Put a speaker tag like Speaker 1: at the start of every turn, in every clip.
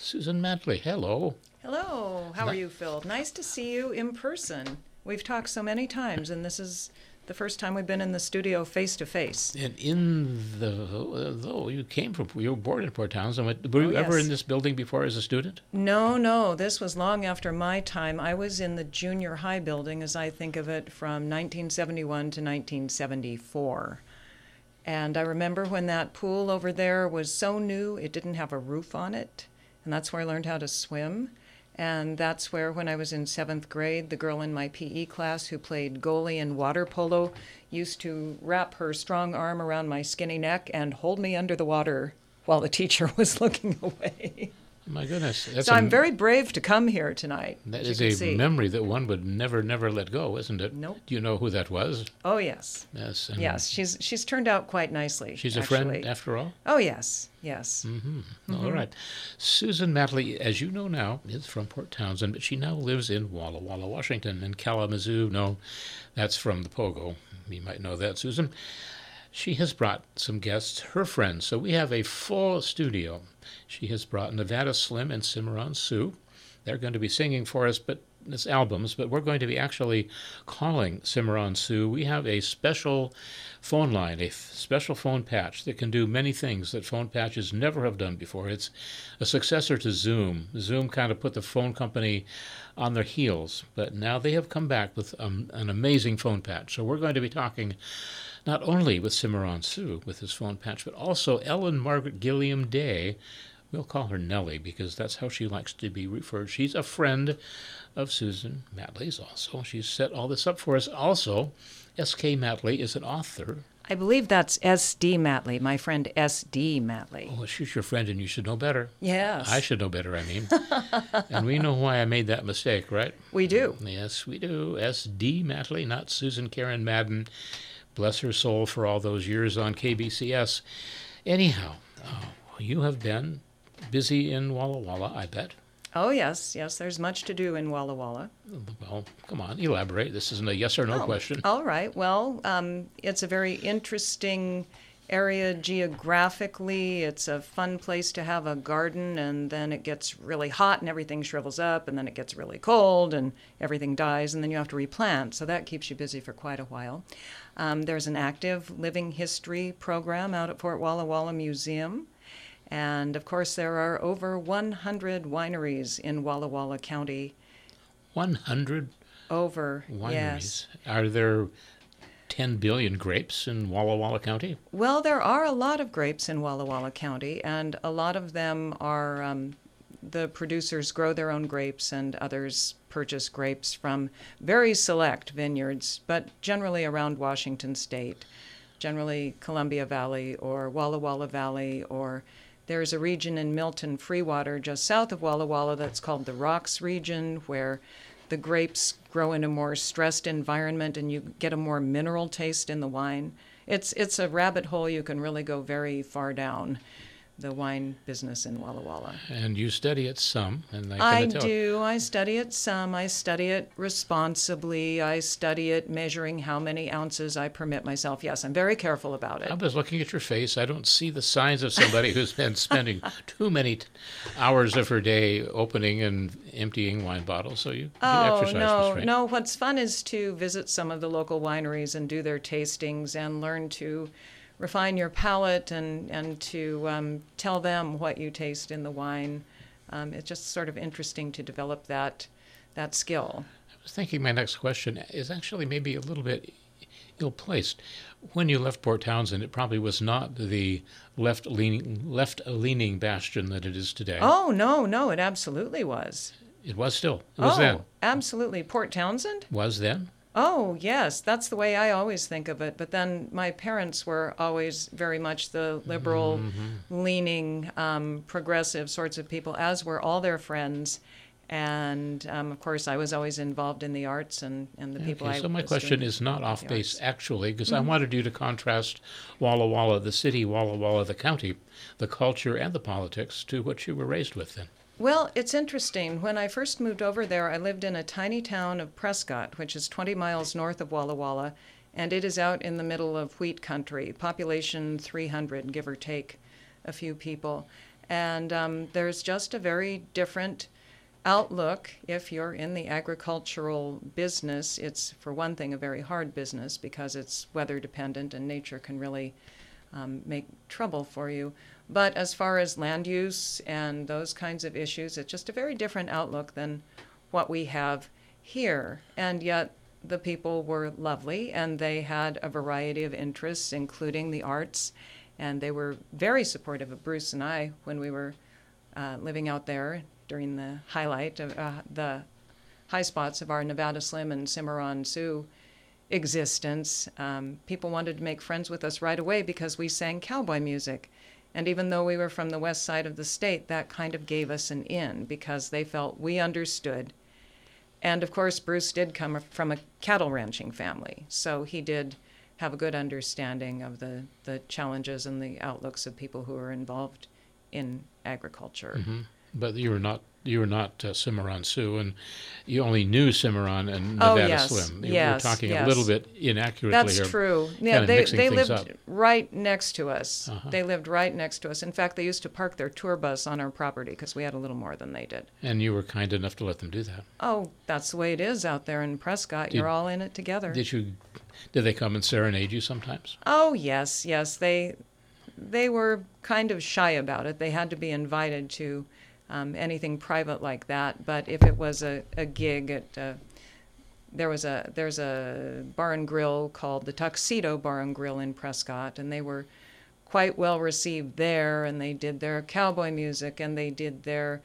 Speaker 1: Susan Matley, hello.
Speaker 2: Hello, how are you, Phil? Nice to see you in person. We've talked so many times, and this is the first time we've been in the studio face to face.
Speaker 1: And though you were born in Port Townsend, were you ever
Speaker 2: yes.
Speaker 1: in this building before as a student?
Speaker 2: No, this was long after my time. I was in the junior high building, as I think of it, from 1971 to 1974. And I remember when that pool over there was so new, it didn't have a roof on it. And that's where I learned how to swim. And that's where, when I was in 7th grade, the girl in my PE class who played goalie in water polo used to wrap her strong arm around my skinny neck and hold me under the water while the teacher was looking away.
Speaker 1: My goodness.
Speaker 2: So I'm very brave to come here tonight.
Speaker 1: That is a memory that one would never let go, isn't it?
Speaker 2: Nope.
Speaker 1: Do you know who that was?
Speaker 2: Oh, yes.
Speaker 1: Yes.
Speaker 2: Yes, she's turned out quite nicely.
Speaker 1: She's
Speaker 2: actually.
Speaker 1: A friend, after all?
Speaker 2: Oh, yes.
Speaker 1: All right. Susan Matley, as you know now, is from Port Townsend, but she now lives in Walla Walla, Washington, and Kalamazoo. No, that's from the Pogo. You might know that, Susan. She has brought some guests, her friends, so we have a full studio. She has brought Nevada Slim and Cimarron Sue. They're going to be singing for us, but it's albums, but we're going to be actually calling Cimarron Sue. We have a special phone line, a special phone patch that can do many things that phone patches never have done before. It's a successor to Zoom. Zoom kind of put the phone company on their heels, but now they have come back with an amazing phone patch. So we're going to be talking not only with Cimarron Sue with his phone patch, but also Ellen Margaret Gilliam Day. We'll call her Nellie because that's how she likes to be referred. She's a friend of Susan Matley's also. She's set all this up for us. Also, S.K. Matley is an author.
Speaker 2: I believe that's S.D. Matley, my friend S.D. Matley.
Speaker 1: Oh, she's your friend and you should know better.
Speaker 2: Yes.
Speaker 1: I should know better, I mean. And we know why I made that mistake, right?
Speaker 2: We do.
Speaker 1: Yes, we do. S.D. Matley, not Susan Karen Madden. Bless her soul for all those years on KBCS. Anyhow, you have been busy in Walla Walla, I bet.
Speaker 2: Oh, yes, there's much to do in Walla Walla.
Speaker 1: Well, come on, elaborate. This isn't a yes or no question.
Speaker 2: All right. Well, it's a very interesting area geographically. It's a fun place to have a garden, and then it gets really hot and everything shrivels up, and then it gets really cold and everything dies, and then you have to replant. So that keeps you busy for quite a while. There's an active living history program out at Fort Walla Walla Museum. And, of course, there are over 100 wineries in Walla Walla County.
Speaker 1: 100
Speaker 2: over
Speaker 1: wineries?
Speaker 2: Yes.
Speaker 1: Are there 10 billion grapes in Walla Walla County?
Speaker 2: Well, there are a lot of grapes in Walla Walla County, and a lot of them are the producers grow their own grapes, and others purchase grapes from very select vineyards, but generally around Washington State, generally Columbia Valley or Walla Walla Valley, or there's a region in Milton Freewater just south of Walla Walla that's called the Rocks region, where the grapes grow in a more stressed environment and you get a more mineral taste in the wine. It's a rabbit hole you can really go very far down, the wine business in Walla Walla.
Speaker 1: And you study it some, and
Speaker 2: I do. I study it some. I study it responsibly. I study it measuring how many ounces I permit myself. Yes, I'm very careful about it.
Speaker 1: I was looking at your face. I don't see the signs of somebody who's been spending too many hours of her day opening and emptying wine bottles. So you exercise restraint.
Speaker 2: No. What's fun is to visit some of the local wineries and do their tastings and learn to refine your palate and to tell them what you taste in the wine. It's just sort of interesting to develop that skill.
Speaker 1: I was thinking my next question is actually maybe a little bit ill-placed. When you left Port Townsend, it probably was not the left-leaning bastion that it is today.
Speaker 2: Oh, no, it absolutely was.
Speaker 1: It was still. It was then.
Speaker 2: Absolutely. Port Townsend?
Speaker 1: Was then?
Speaker 2: Oh, yes, that's the way I always think of it. But then my parents were always very much the liberal, leaning, progressive sorts of people, as were all their friends. And, of course, I was always involved in the arts and the people I
Speaker 1: So my
Speaker 2: was
Speaker 1: question
Speaker 2: doing
Speaker 1: is not off
Speaker 2: the
Speaker 1: base,
Speaker 2: arts.
Speaker 1: actually, because I wanted you to contrast Walla Walla, the city, Walla Walla, the county, the culture and the politics to what you were raised with then.
Speaker 2: Well, it's interesting. When I first moved over there, I lived in a tiny town of Prescott, which is 20 miles north of Walla Walla, and it is out in the middle of wheat country, population 300, give or take a few people. And there's just a very different outlook if you're in the agricultural business. It's, for one thing, a very hard business because it's weather dependent and nature can really make trouble for you. But as far as land use and those kinds of issues, it's just a very different outlook than what we have here. And yet the people were lovely and they had a variety of interests, including the arts. And they were very supportive of Bruce and I when we were living out there during the highlight of the high spots of our Nevada Slim and Cimarron Sioux existence. People wanted to make friends with us right away because we sang cowboy music. And even though we were from the west side of the state, that kind of gave us an in because they felt we understood. And of course, Bruce did come from a cattle ranching family, so he did have a good understanding of the challenges and the outlooks of people who are involved in agriculture.
Speaker 1: Mm-hmm. But you were not Cimarron Sioux, and you only knew Cimarron and Nevada Slim. We're talking a little bit inaccurately
Speaker 2: That's
Speaker 1: here.
Speaker 2: True.
Speaker 1: Yeah,
Speaker 2: they lived
Speaker 1: up.
Speaker 2: right next to us.
Speaker 1: Uh-huh.
Speaker 2: They lived right next to us. In fact, they used to park their tour bus on our property because we had a little more than they did.
Speaker 1: And you were kind enough to let them do that.
Speaker 2: Oh, that's the way it is out there in Prescott. You're all in it together.
Speaker 1: Did they come and serenade you sometimes?
Speaker 2: Oh, yes. They were kind of shy about it. They had to be invited to anything private like that. But if it was a gig at there's a bar and grill called the Tuxedo Bar and Grill in Prescott, and they were quite well received there, and they did their cowboy music, and they did their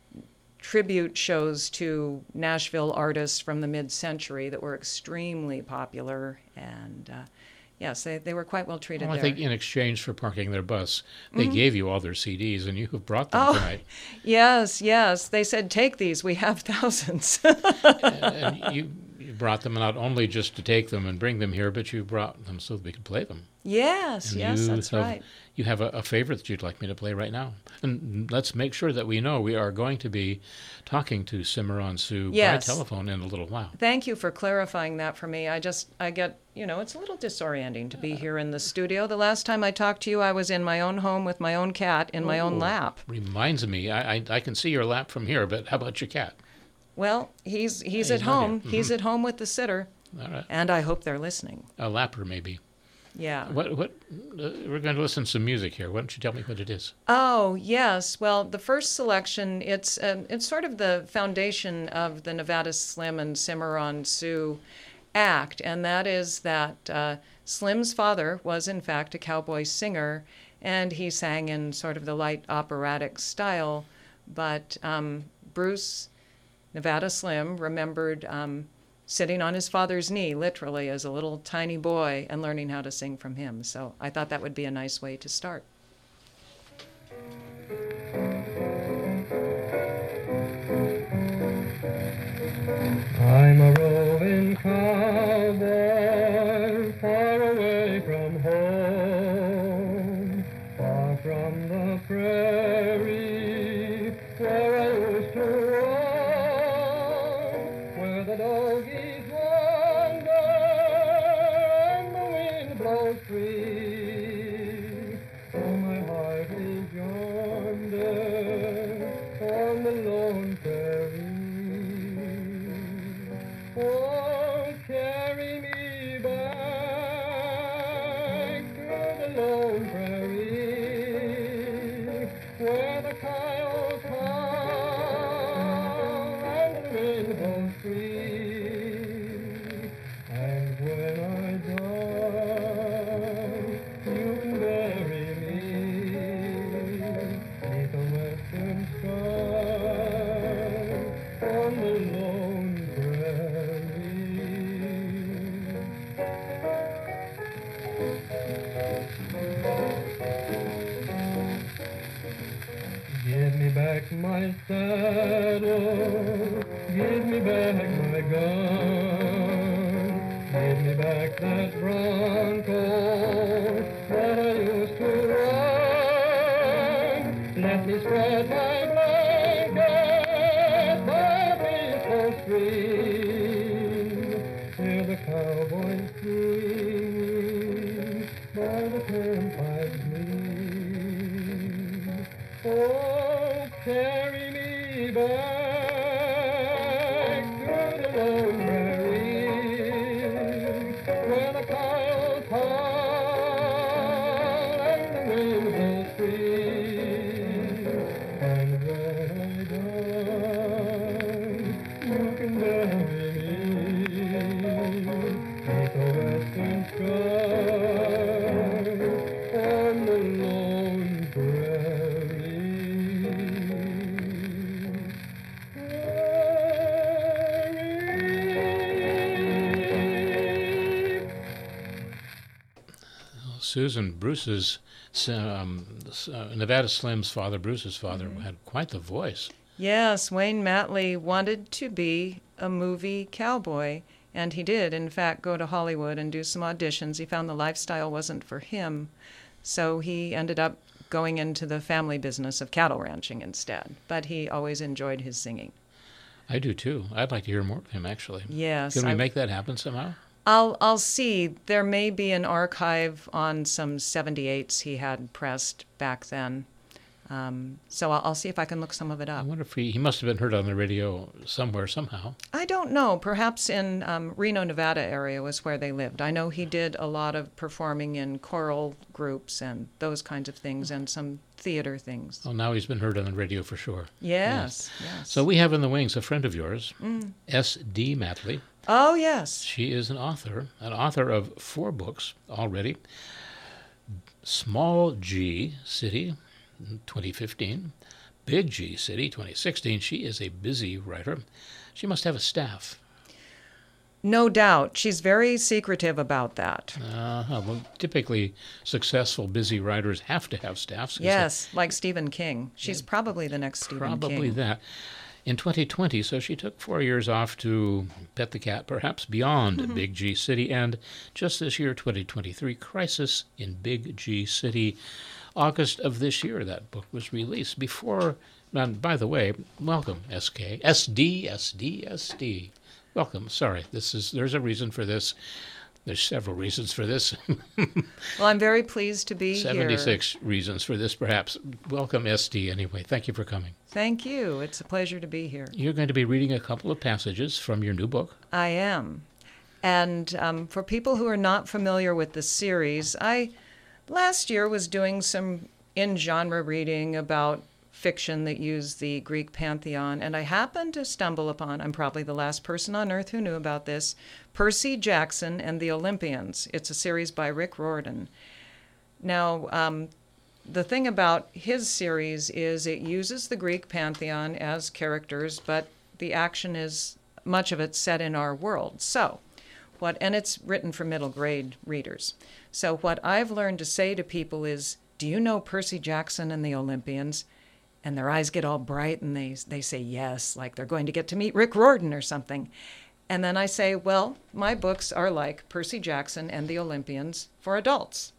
Speaker 2: tribute shows to Nashville artists from the mid-century that were extremely popular, and yes, they were quite well treated
Speaker 1: well, I
Speaker 2: there.
Speaker 1: think in exchange for parking their bus, they gave you all their CDs, and you have brought them tonight.
Speaker 2: Yes. They said, take these. We have thousands.
Speaker 1: and you brought them not only just to take them and bring them here, but you brought them so that we could play them.
Speaker 2: Yes, that's right.
Speaker 1: You have a favorite that you'd like me to play right now. And let's make sure that we know we are going to be talking to Cimarron Sioux by telephone in a little while.
Speaker 2: Thank you for clarifying that for me. I get, it's a little disorienting to be here in the studio. The last time I talked to you, I was in my own home with my own cat in my own lap.
Speaker 1: Reminds me, I can see your lap from here, but how about your cat?
Speaker 2: Well, he's at home. Mm-hmm. He's at home with the sitter.
Speaker 1: All right.
Speaker 2: And I hope they're listening.
Speaker 1: A lapper, maybe.
Speaker 2: Yeah.
Speaker 1: What? We're going to listen to some music here. Why don't you tell me what it is?
Speaker 2: Oh, yes. Well, the first selection, it's sort of the foundation of the Nevada Slim and Cimarron Sioux act, and that is that Slim's father was, in fact, a cowboy singer, and he sang in sort of the light operatic style, but Bruce, Nevada Slim, remembered sitting on his father's knee, literally, as a little tiny boy and learning how to sing from him. So I thought that would be a nice way to start.
Speaker 3: I'm a roving cowboy, far away from home, far from the prairie, where I used to roam, where the doggies wander and the wind blows free. Oh, my heart is yonder on the lone prairie. Oh, carry me back to the lone prairie, where the coyotes howl and the wind blows free. And when I die, you can bury me beneath the western sky on the lone prairie. Give me back my saddle, give me back my gun, give me back that bronco that I used to run. Let me spread my blanket by the peaceful stream, hear the cowboys sing by the turnpike gleam. Oh, back to the lone prairie where the coyotes howl and the wind blows free. And when I die, you can bury me with the western sky on the lone prairie.
Speaker 1: Susan Bruce's, Nevada Slim's father, Bruce's father, had quite the voice.
Speaker 2: Yes, Wayne Matley wanted to be a movie cowboy, and he did, in fact, go to Hollywood and do some auditions. He found the lifestyle wasn't for him, so he ended up going into the family business of cattle ranching instead. But he always enjoyed his singing.
Speaker 1: I do too. I'd like to hear more of him, actually.
Speaker 2: Yes.
Speaker 1: Can we make that happen somehow?
Speaker 2: I'll see. There may be an archive on some 78s he had pressed back then. So I'll see if I can look some of it
Speaker 1: I
Speaker 2: up.
Speaker 1: wonder if he must have been heard on the radio somewhere, somehow.
Speaker 2: I don't know. Perhaps in Reno, Nevada area was where they lived. I know he did a lot of performing in choral groups and those kinds of things and some theater things.
Speaker 1: Oh, now he's been heard on the radio for sure.
Speaker 2: Yes.
Speaker 1: So we have in the wings a friend of yours, S.D. Matley.
Speaker 2: Oh, yes.
Speaker 1: She is an author of 4 books already. Small G City, 2015. Big G City, 2016. She is a busy writer. She must have a staff.
Speaker 2: No doubt. She's very secretive about that.
Speaker 1: Well, typically, successful, busy writers have to have staffs. 'Cause
Speaker 2: Yes, like Stephen King. She's probably the next Stephen King.
Speaker 1: Probably that. In 2020, so she took 4 years off to pet the cat, perhaps beyond Big G City, and just this year, 2023, Crisis in Big G City. August of this year, that book was released. Before, and by the way, welcome, SK, SD. Welcome. Sorry, there's a reason for this. There's several reasons for this.
Speaker 2: Well, I'm very pleased to be here.
Speaker 1: 76 reasons for this, perhaps. Welcome, SD, anyway. Thank you for coming.
Speaker 2: Thank you. It's a pleasure to be here.
Speaker 1: You're going to be reading a couple of passages from your new book.
Speaker 2: I am. And for people who are not familiar with the series, I last year was doing some in-genre reading about fiction that used the Greek pantheon, and I happened to stumble upon, I'm probably the last person on earth who knew about this, Percy Jackson and the Olympians. It's a series by Rick Riordan. Now, the thing about his series is it uses the Greek pantheon as characters, but the action is, much of it, set in our world. And it's written for middle grade readers. So what I've learned to say to people is, do you know Percy Jackson and the Olympians? And their eyes get all bright and they say yes, like they're going to get to meet Rick Riordan or something. And then I say, well, my books are like Percy Jackson and the Olympians for adults.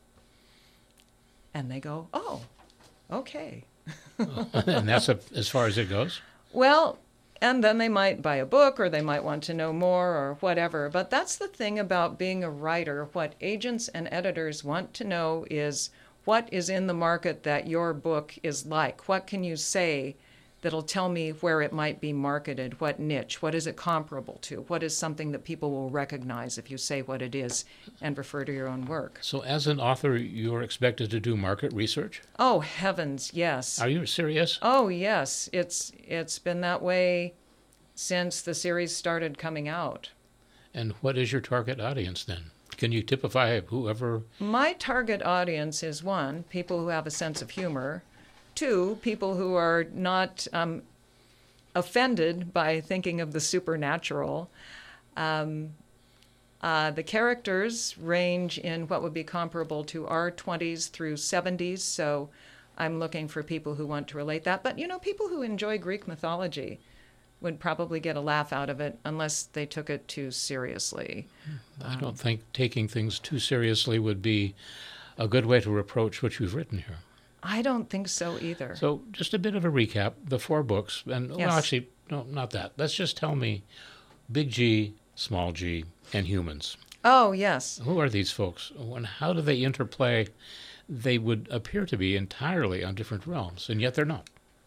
Speaker 2: And they go, oh, okay.
Speaker 1: And that's as far as it goes?
Speaker 2: Well, and then they might buy a book or they might want to know more or whatever. But that's the thing about being a writer. What agents and editors want to know is what is in the market that your book is like. What can you say that'll tell me where it might be marketed, what niche, what is it comparable to, what is something that people will recognize if you say what it is and refer to your own work.
Speaker 1: So as an author, you're expected to do market research?
Speaker 2: Oh, heavens, yes.
Speaker 1: Are you serious?
Speaker 2: Oh, yes. It's been that way since the series started coming out.
Speaker 1: And what is your target audience then? Can you typify whoever?
Speaker 2: My target audience is 1, people who have a sense of humor, 2, people who are not offended by thinking of the supernatural. The characters range in what would be comparable to our 20s through 70s, so I'm looking for people who want to relate that. But, people who enjoy Greek mythology would probably get a laugh out of it unless they took it too seriously.
Speaker 1: I don't think taking things too seriously would be a good way to approach what you've written here.
Speaker 2: I don't think so either.
Speaker 1: So just a bit of a recap, the 4 books, and
Speaker 2: Yes.
Speaker 1: well, actually, no, not that. Let's just tell me Big G, Small G, and humans.
Speaker 2: Oh, yes.
Speaker 1: Who are these folks, and how do they interplay? They would appear to be entirely on different realms, and yet they're not.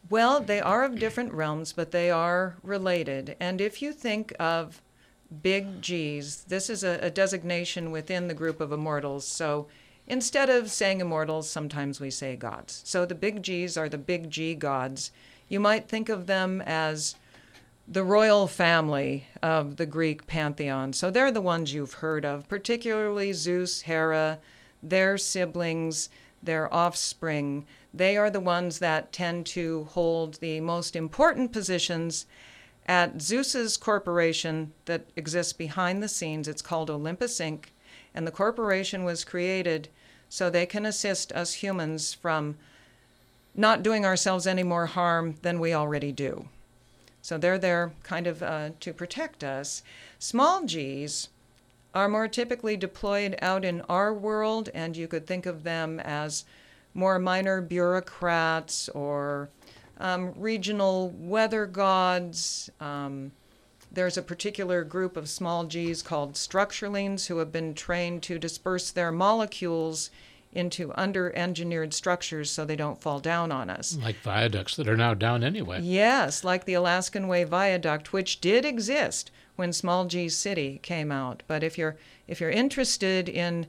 Speaker 2: Well, they are of different realms, but they are related. And if you think of big G's, this is a designation within the group of immortals. So instead of saying immortals, sometimes we say gods. So the big G's are the big G gods. You might think of them as the royal family of the Greek pantheon. So they're the ones you've heard of, particularly Zeus, Hera, their siblings, their offspring. They are the ones that tend to hold the most important positions at Zeus's corporation that exists behind the scenes. It's called Olympus Inc., and the corporation was created so they can assist us humans from not doing ourselves any more harm than we already do. So they're there kind of to protect us. Small g's are more typically deployed out in our world, and you could think of them as more minor bureaucrats or regional weather gods. There's a particular group of small g's called structurelings who have been trained to disperse their molecules into under-engineered structures so they don't fall down on us.
Speaker 1: Like viaducts that are now down anyway.
Speaker 2: Yes, like the Alaskan Way Viaduct, which did exist when Small G City came out. But if you're interested in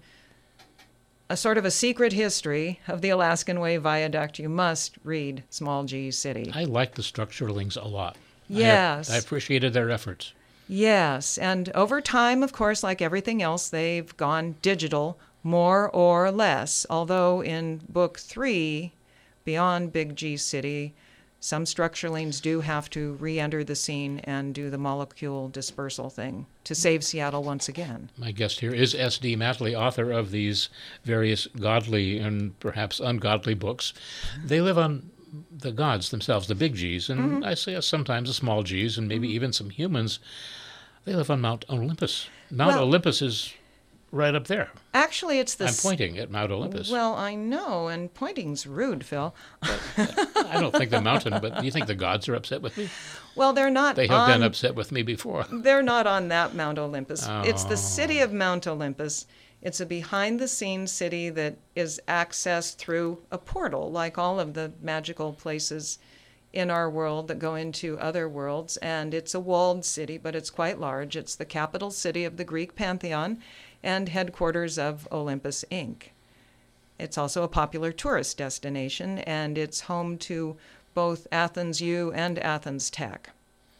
Speaker 2: a sort of a secret history of the Alaskan Way Viaduct, you must read Small G City.
Speaker 1: I like the Structurelings a lot.
Speaker 2: Yes.
Speaker 1: I appreciated their efforts.
Speaker 2: Yes, and over time, of course, like everything else, they've gone digital, more or less. Although in Book 3, Beyond Big G City, some structurelings do have to re-enter the scene and do the molecule dispersal thing to save Seattle once again.
Speaker 1: My guest here is S.D. Matley, author of these various godly and perhaps ungodly books. They live on the gods themselves, the big G's, and I say sometimes the small G's, and maybe even some humans. They live on Mount Olympus. Mount Olympus is right up there.
Speaker 2: Actually, it's the...
Speaker 1: I'm pointing at Mount Olympus.
Speaker 2: Well, I know, and pointing's rude, Phil.
Speaker 1: I don't think the mountain, but do you think the gods are upset with me?
Speaker 2: Well, they're not.
Speaker 1: They have been upset with me before.
Speaker 2: They're not on that Mount Olympus.
Speaker 1: Oh.
Speaker 2: It's the city of Mount Olympus. It's a behind-the-scenes city that is accessed through a portal, like all of the magical places in our world that go into other worlds. And it's a walled city, but it's quite large. It's the capital city of the Greek pantheon and headquarters of Olympus Inc. It's also a popular tourist destination, and it's home to both Athens U and Athens Tech.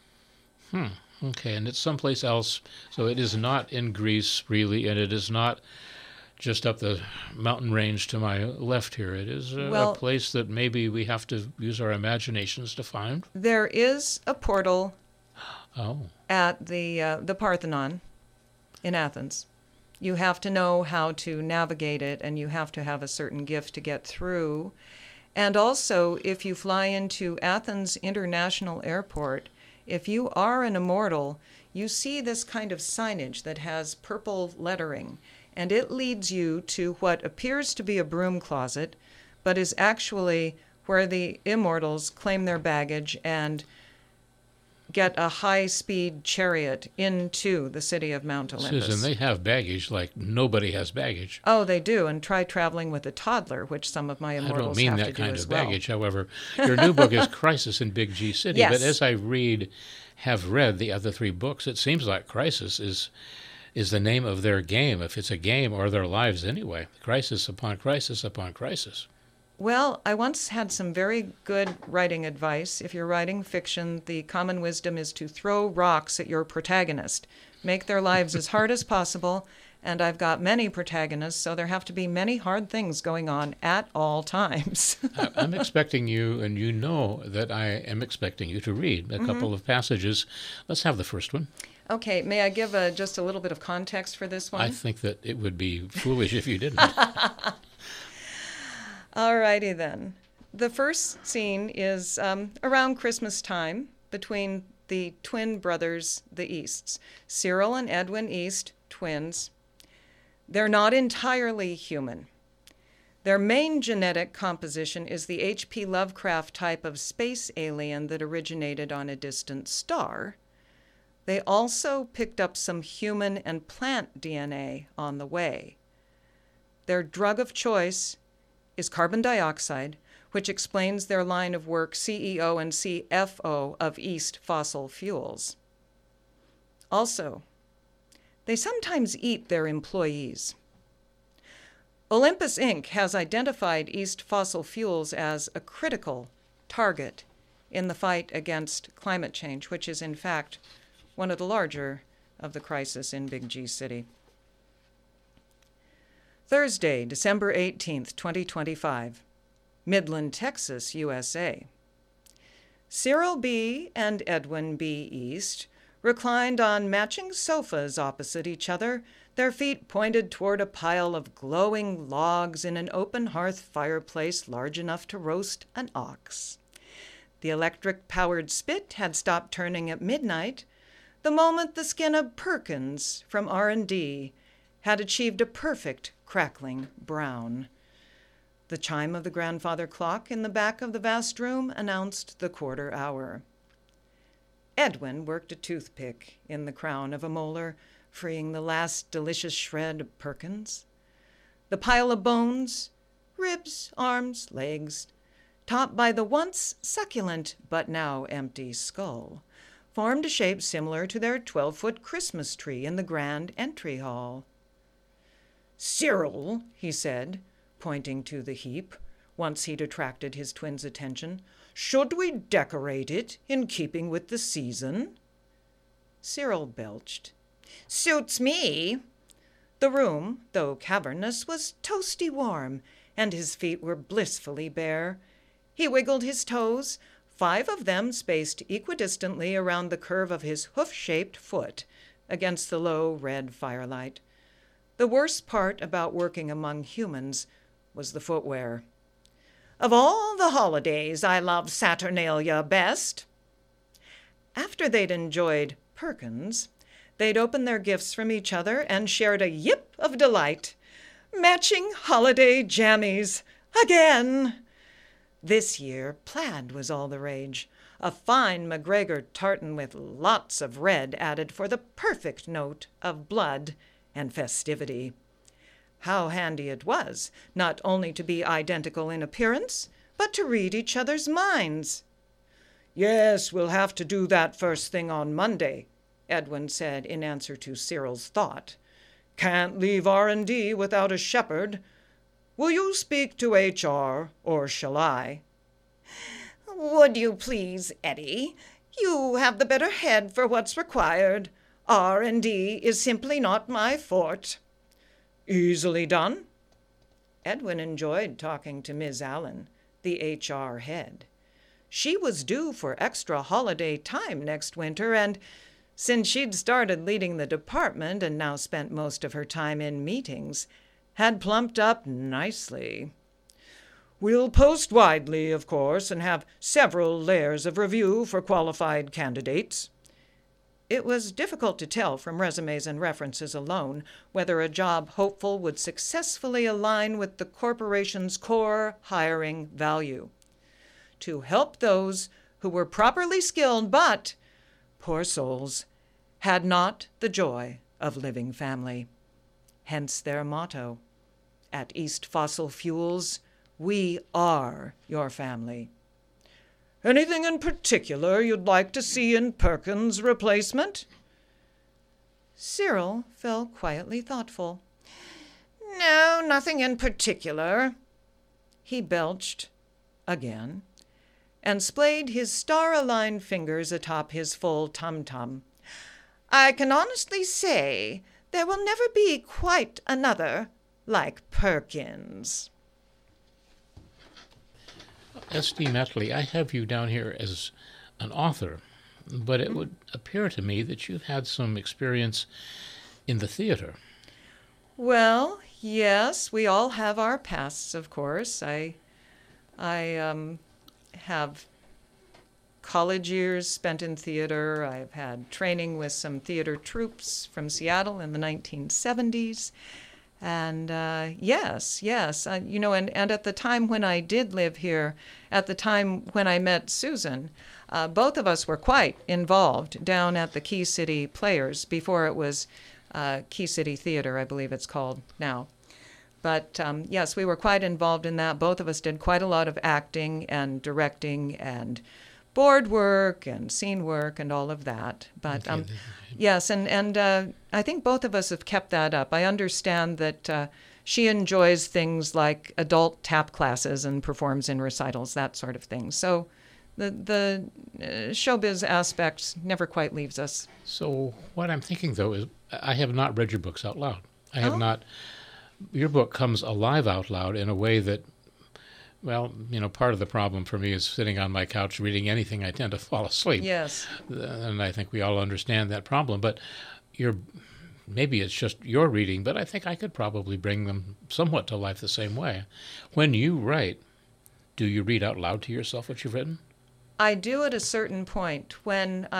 Speaker 1: Okay, and it's someplace else. So it is not in Greece, really, and it is not just up the mountain range to my left here. It is a place that maybe we have to use our imaginations to find.
Speaker 2: There is a portal
Speaker 1: Oh.
Speaker 2: at the Parthenon in Athens. You have to know how to navigate it, and you have to have a certain gift to get through. And also, if you fly into Athens International Airport, if you are an immortal, you see this kind of signage that has purple lettering, and it leads you to what appears to be a broom closet, but is actually where the immortals claim their baggage and get a high-speed chariot into the city of Mount Olympus.
Speaker 1: Susan, they have baggage like nobody has baggage.
Speaker 2: Oh, they do, and try traveling with a toddler, which some of my
Speaker 1: I
Speaker 2: immortals
Speaker 1: don't mean
Speaker 2: have
Speaker 1: that
Speaker 2: to do
Speaker 1: kind
Speaker 2: as
Speaker 1: of
Speaker 2: well.
Speaker 1: baggage. However, your new book is Crisis in Big G City.
Speaker 2: Yes.
Speaker 1: But as I have read the other three books, it seems like Crisis is the name of their game, if it's a game, or their lives anyway. Crisis upon crisis upon crisis.
Speaker 2: Well, I once had some very good writing advice. If you're writing fiction, the common wisdom is to throw rocks at your protagonist. Make their lives as hard as possible. And I've got many protagonists, so there have to be many hard things going on at all times.
Speaker 1: I'm expecting you, and you know that I am expecting you to read a couple of passages. Let's have the first one.
Speaker 2: Okay, may I give just a little bit of context for this one?
Speaker 1: I think that it would be foolish if you didn't.
Speaker 2: Alrighty then. The first scene is around Christmas time between the twin brothers, the Easts, Cyril and Edwin East, twins. They're not entirely human. Their main genetic composition is the H.P. Lovecraft type of space alien that originated on a distant star. They also picked up some human and plant DNA on the way. Their drug of choice is carbon dioxide, which explains their line of work CEO and CFO of East Fossil Fuels. Also, they sometimes eat their employees. Olympus Inc. has identified East Fossil Fuels as a critical target in the fight against climate change, which is in fact one of the larger of the crisis in Big G City. Thursday, December 18th, 2025, Midland, Texas, USA. Cyril B. and Edwin B. East reclined on matching sofas opposite each other, their feet pointed toward a pile of glowing logs in an open hearth fireplace large enough to roast an ox. The electric-powered spit had stopped turning at midnight, the moment the skin of Perkins from R&D had achieved a perfect crackling brown. The chime of the grandfather clock in the back of the vast room announced the quarter hour. Edwin worked a toothpick in the crown of a molar, freeing the last delicious shred of Perkins. The pile of bones, ribs, arms, legs, topped by the once succulent but now empty skull, formed a shape similar to their 12-foot Christmas tree in the grand entry hall. "Cyril," he said, pointing to the heap, once he'd attracted his twin's attention, "should we decorate it in keeping with the season?" Cyril belched. "Suits me." The room, though cavernous, was toasty warm, and his feet were blissfully bare. He wiggled his toes, 5 of them spaced equidistantly around the curve of his hoof-shaped foot against the low red firelight. The worst part about working among humans was the footwear. "Of all the holidays, I love Saturnalia best." After they'd enjoyed Perkins, they'd opened their gifts from each other and shared a yip of delight. Matching holiday jammies! Again! This year, plaid was all the rage. A fine McGregor tartan with lots of red added for the perfect note of blood and festivity. How handy it was, not only to be identical in appearance, but to read each other's minds. "Yes, we'll have to do that first thing on Monday," Edwin said in answer to Cyril's thought. "Can't leave R&D without a shepherd. Will you speak to HR, or shall I?" "Would you please, Eddie? You have the better head for what's required. R&D is simply not my forte." "Easily done." Edwin enjoyed talking to Ms. Allen, the HR head. She was due for extra holiday time next winter, and since she'd started leading the department and now spent most of her time in meetings, had plumped up nicely. "We'll post widely, of course, and have several layers of review for qualified candidates." It was difficult to tell from resumes and references alone whether a job hopeful would successfully align with the corporation's core hiring value: to help those who were properly skilled but, poor souls, had not the joy of living family. Hence their motto: at East Fossil Fuels, we are your family. "Anything in particular you'd like to see in Perkins' replacement?" Cyril fell quietly thoughtful. "No, nothing in particular." He belched again and splayed his star-aligned fingers atop his full tum-tum. "I can honestly say there will never be quite another like Perkins."
Speaker 1: S.D. Metley, I have you down here as an author, but it would appear to me that you've had some experience in the theater.
Speaker 2: Well, yes, we all have our pasts, of course. I have college years spent in theater. I've had training with some theater troupes from Seattle in the 1970s. And yes, and at the time when I did live here, at the time when I met Susan, both of us were quite involved down at the Key City Players before it was Key City Theater, I believe it's called now. But yes, we were quite involved in that. Both of us did quite a lot of acting and directing and board work and scene work and all of that. But yes, and I think both of us have kept that up. I understand that she enjoys things like adult tap classes and performs in recitals, that sort of thing. So the showbiz aspect never quite leaves us.
Speaker 1: So what I'm thinking, though, is I have not read your books out loud. I have
Speaker 2: Oh.
Speaker 1: not. Your book comes alive out loud in a way that, well, part of the problem for me is sitting on my couch reading anything, I tend to fall asleep.
Speaker 2: Yes.
Speaker 1: And I think we all understand that problem. But maybe it's just your reading, but I think I could probably bring them somewhat to life the same way. When you write, do you read out loud to yourself what you've written?
Speaker 2: I do at a certain point when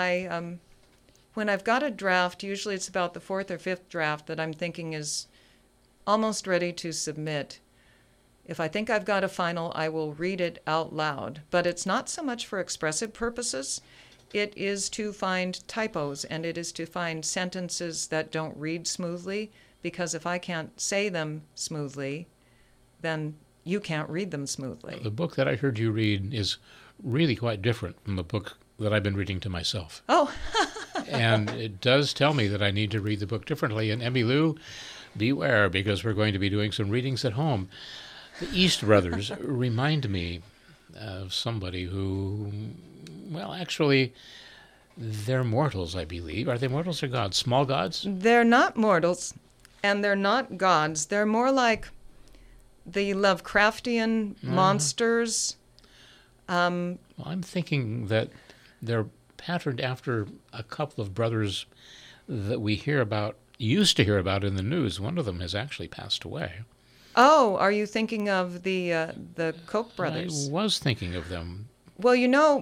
Speaker 2: I've got a draft. Usually it's about the fourth or fifth draft that I'm thinking is almost ready to submit. If I think I've got a final, I will read it out loud. But it's not so much for expressive purposes. It is to find typos, and it is to find sentences that don't read smoothly, because if I can't say them smoothly, then you can't read them smoothly.
Speaker 1: The book that I heard you read is really quite different from the book that I've been reading to myself.
Speaker 2: Oh,
Speaker 1: And it does tell me that I need to read the book differently. And Emmylou, beware, because we're going to be doing some readings at home. The East Brothers remind me of somebody who, well, actually, they're mortals, I believe. Are they mortals or gods? Small gods?
Speaker 2: they're not mortals, and they're not gods. They're more like the Lovecraftian monsters.
Speaker 1: Well, I'm thinking that they're patterned after a couple of brothers that we used to hear about in the news. One of them has actually passed away.
Speaker 2: Oh, are you thinking of the Koch brothers?
Speaker 1: I was thinking of them.
Speaker 2: Well,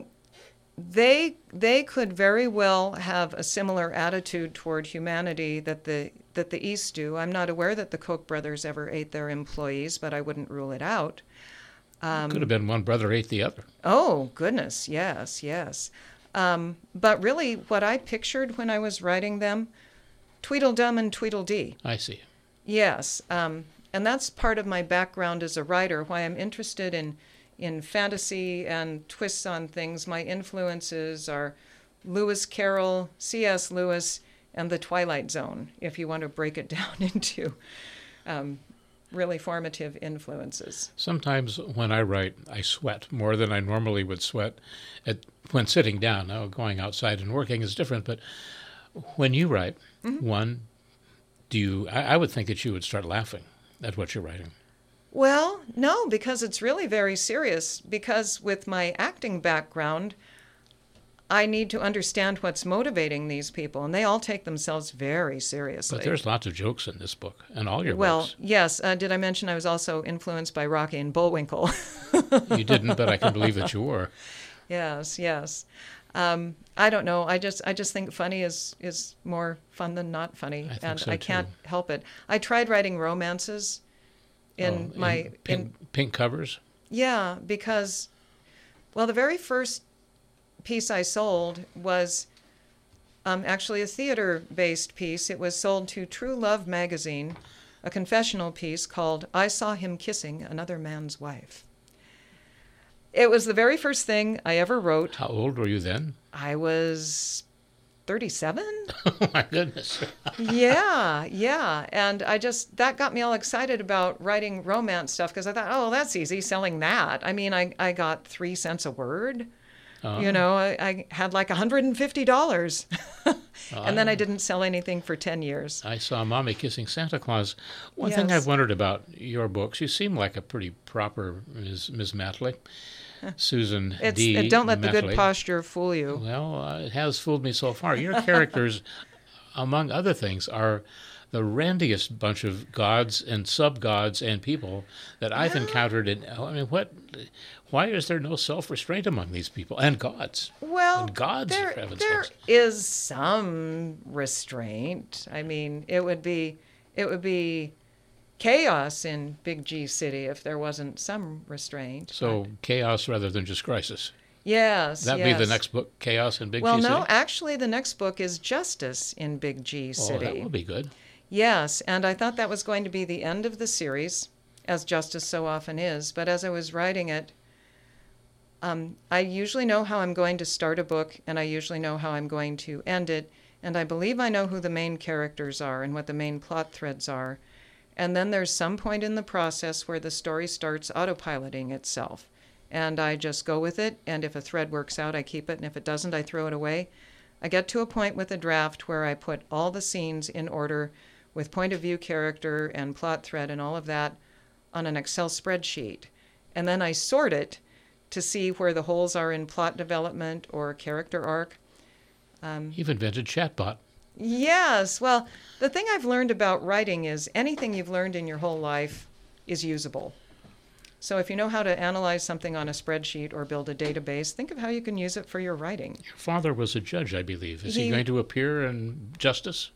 Speaker 2: they could very well have a similar attitude toward humanity that the East do. I'm not aware that the Koch brothers ever ate their employees, but I wouldn't rule it out.
Speaker 1: Could have been one brother ate the other.
Speaker 2: Oh, goodness, yes, yes. But really, what I pictured when I was writing them, Tweedledum and Tweedledee.
Speaker 1: I see.
Speaker 2: Yes, and that's part of my background as a writer, why I'm interested in fantasy and twists on things. My influences are Lewis Carroll, C.S. Lewis, and The Twilight Zone, if you want to break it down into really formative influences.
Speaker 1: Sometimes when I write, I sweat more than I normally would sweat when sitting down. Now, going outside and working is different, but when you write, one, I would think that you would start laughing at what you're writing.
Speaker 2: Well, no, because it's really very serious. Because with my acting background, I need to understand what's motivating these people, and they all take themselves very seriously.
Speaker 1: But there's lots of jokes in this book, and all your
Speaker 2: Well,
Speaker 1: books.
Speaker 2: yes. Did I mention I was also influenced by Rocky and Bullwinkle?
Speaker 1: You didn't, but I can believe that you were.
Speaker 2: Yes, yes. I don't know. I just think funny is more fun than not funny,
Speaker 1: I think
Speaker 2: and
Speaker 1: so,
Speaker 2: I can't
Speaker 1: too.
Speaker 2: help it. I tried writing romances in my
Speaker 1: pink covers.
Speaker 2: Yeah, because, well, the very first piece I sold was actually a theater-based piece. It was sold to True Love magazine, a confessional piece called "I Saw Him Kissing Another Man's Wife." It was the very first thing I ever wrote.
Speaker 1: How old were you then?
Speaker 2: I was 37.
Speaker 1: Oh, my goodness.
Speaker 2: Yeah. And that got me all excited about writing romance stuff, because I thought, oh, that's easy, selling that. I mean, I got 3 cents a word. I had like $150. And then I didn't sell anything for 10 years.
Speaker 1: I saw Mommy Kissing Santa Claus. One thing
Speaker 2: Yes.
Speaker 1: I've wondered about your books, you seem like a pretty proper Ms. Matley. Susan D.
Speaker 2: Don't let the good
Speaker 1: Matley.
Speaker 2: posture fool you.
Speaker 1: Well, it has fooled me so far. Your characters, among other things, are the randiest bunch of gods and sub-gods and people that I've encountered. Why is there no self-restraint among these people? And gods.
Speaker 2: Well,
Speaker 1: And gods, for
Speaker 2: there
Speaker 1: heaven's
Speaker 2: there
Speaker 1: sakes.
Speaker 2: is some restraint. I mean, it would be chaos in Big G City if there wasn't some restraint.
Speaker 1: So chaos rather than just crisis.
Speaker 2: Yes,
Speaker 1: That'd be the next book, Chaos in Big
Speaker 2: Well,
Speaker 1: G City?
Speaker 2: no, actually, the next book is Justice in Big G
Speaker 1: Oh,
Speaker 2: City.
Speaker 1: that would be good.
Speaker 2: Yes, and I thought that was going to be the end of the series, as Justice so often is. But as I was writing it, I usually know how I'm going to start a book, and I usually know how I'm going to end it. And I believe I know who the main characters are and what the main plot threads are. And then there's some point in the process where the story starts autopiloting itself. And I just go with it, and if a thread works out, I keep it, and if it doesn't, I throw it away. I get to a point with a draft where I put all the scenes in order with point of view character and plot thread and all of that on an Excel spreadsheet. And then I sort it to see where the holes are in plot development or character arc.
Speaker 1: You've invented chatbot.
Speaker 2: Yes. Well, the thing I've learned about writing is anything you've learned in your whole life is usable. So if you know how to analyze something on a spreadsheet or build a database, think of how you can use it for your writing.
Speaker 1: Your father was a judge, I believe. Is he going to appear in Justice?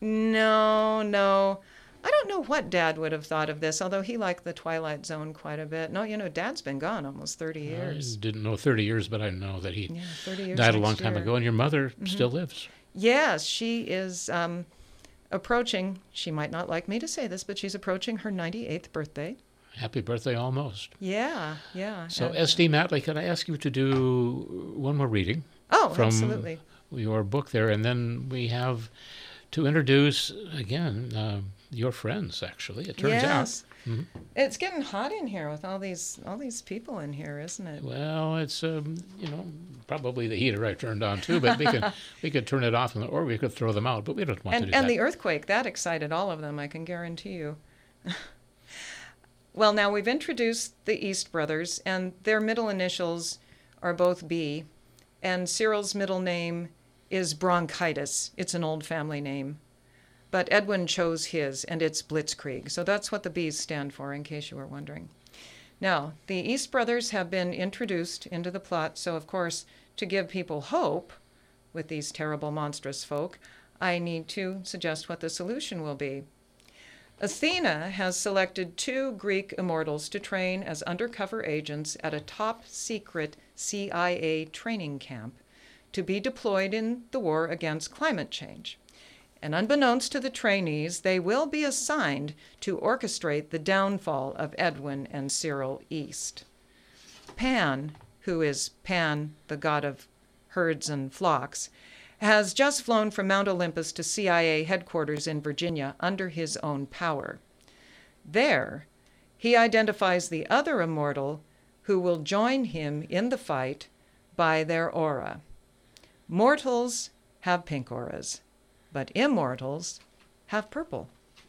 Speaker 2: No. I don't know what Dad would have thought of this, although he liked the Twilight Zone quite a bit. No, Dad's been gone almost 30 years.
Speaker 1: I didn't know 30 years, but I know that he
Speaker 2: 30 years
Speaker 1: died a
Speaker 2: next
Speaker 1: long time
Speaker 2: year.
Speaker 1: ago, and your mother still lives.
Speaker 2: Yes, she is approaching, she might not like me to say this, but she's approaching her 98th birthday.
Speaker 1: Happy birthday almost.
Speaker 2: Yeah.
Speaker 1: So,
Speaker 2: And,
Speaker 1: S.D. Matley, could I ask you to do one more reading from
Speaker 2: absolutely.
Speaker 1: your book there? And then we have to introduce, again, your friends, actually, it turns out. Mhm.
Speaker 2: It's getting hot in here with all these people in here, isn't it?
Speaker 1: Well, it's, probably the heater I turned on too, but we could turn it off, or we could throw them out, but we don't want to do
Speaker 2: And
Speaker 1: that.
Speaker 2: the earthquake, that excited all of them, I can guarantee you. Well, now we've introduced the East brothers, and their middle initials are both B, and Cyril's middle name is Bronchitis. It's an old family name. But Edwin chose his, and it's Blitzkrieg. So that's what the B's stand for, in case you were wondering. Now, the East brothers have been introduced into the plot, so of course, to give people hope with these terrible, monstrous folk, I need to suggest what the solution will be. Athena has selected 2 Greek immortals to train as undercover agents at a top-secret CIA training camp to be deployed in the war against climate change. And unbeknownst to the trainees, they will be assigned to orchestrate the downfall of Edwin and Cyril East. Pan, who is Pan, the god of herds and flocks, has just flown from Mount Olympus to CIA headquarters in Virginia under his own power. There, he identifies the other immortal who will join him in the fight by their aura. Mortals have pink auras, but immortals have purple.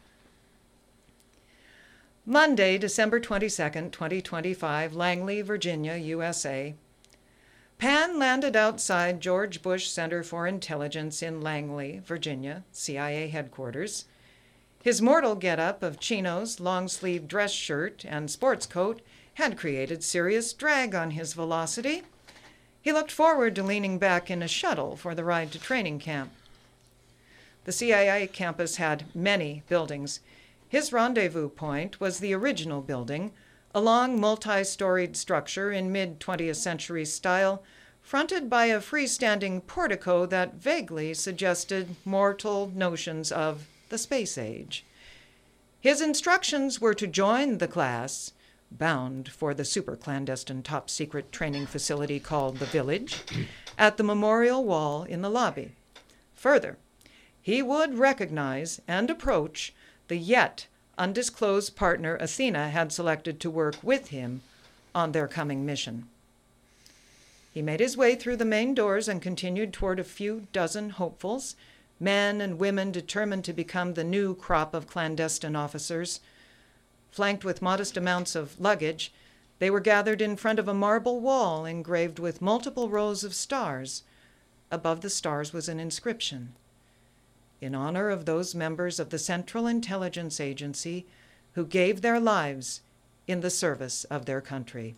Speaker 2: Monday, December 22nd, 2025, Langley, Virginia, USA. Pan landed outside George Bush Center for Intelligence in Langley, Virginia, CIA headquarters. His mortal getup of chinos, long-sleeved dress shirt, and sports coat had created serious drag on his velocity. He looked forward to leaning back in a shuttle for the ride to training camp. The CIA campus had many buildings. His rendezvous point was the original building, a long multi-storied structure in mid-20th century style, fronted by a freestanding portico that vaguely suggested mortal notions of the space age. His instructions were to join the class, bound for the super-clandestine top-secret training facility called the Village, at the memorial wall in the lobby. Further, he would recognize and approach the yet undisclosed partner Athena had selected to work with him on their coming mission. He made his way through the main doors and continued toward a few dozen hopefuls, men and women determined to become the new crop of clandestine officers. Flanked with modest amounts of luggage, they were gathered in front of a marble wall engraved with multiple rows of stars. Above the stars was an inscription: in honor of those members of the Central Intelligence Agency who gave their lives in the service of their country.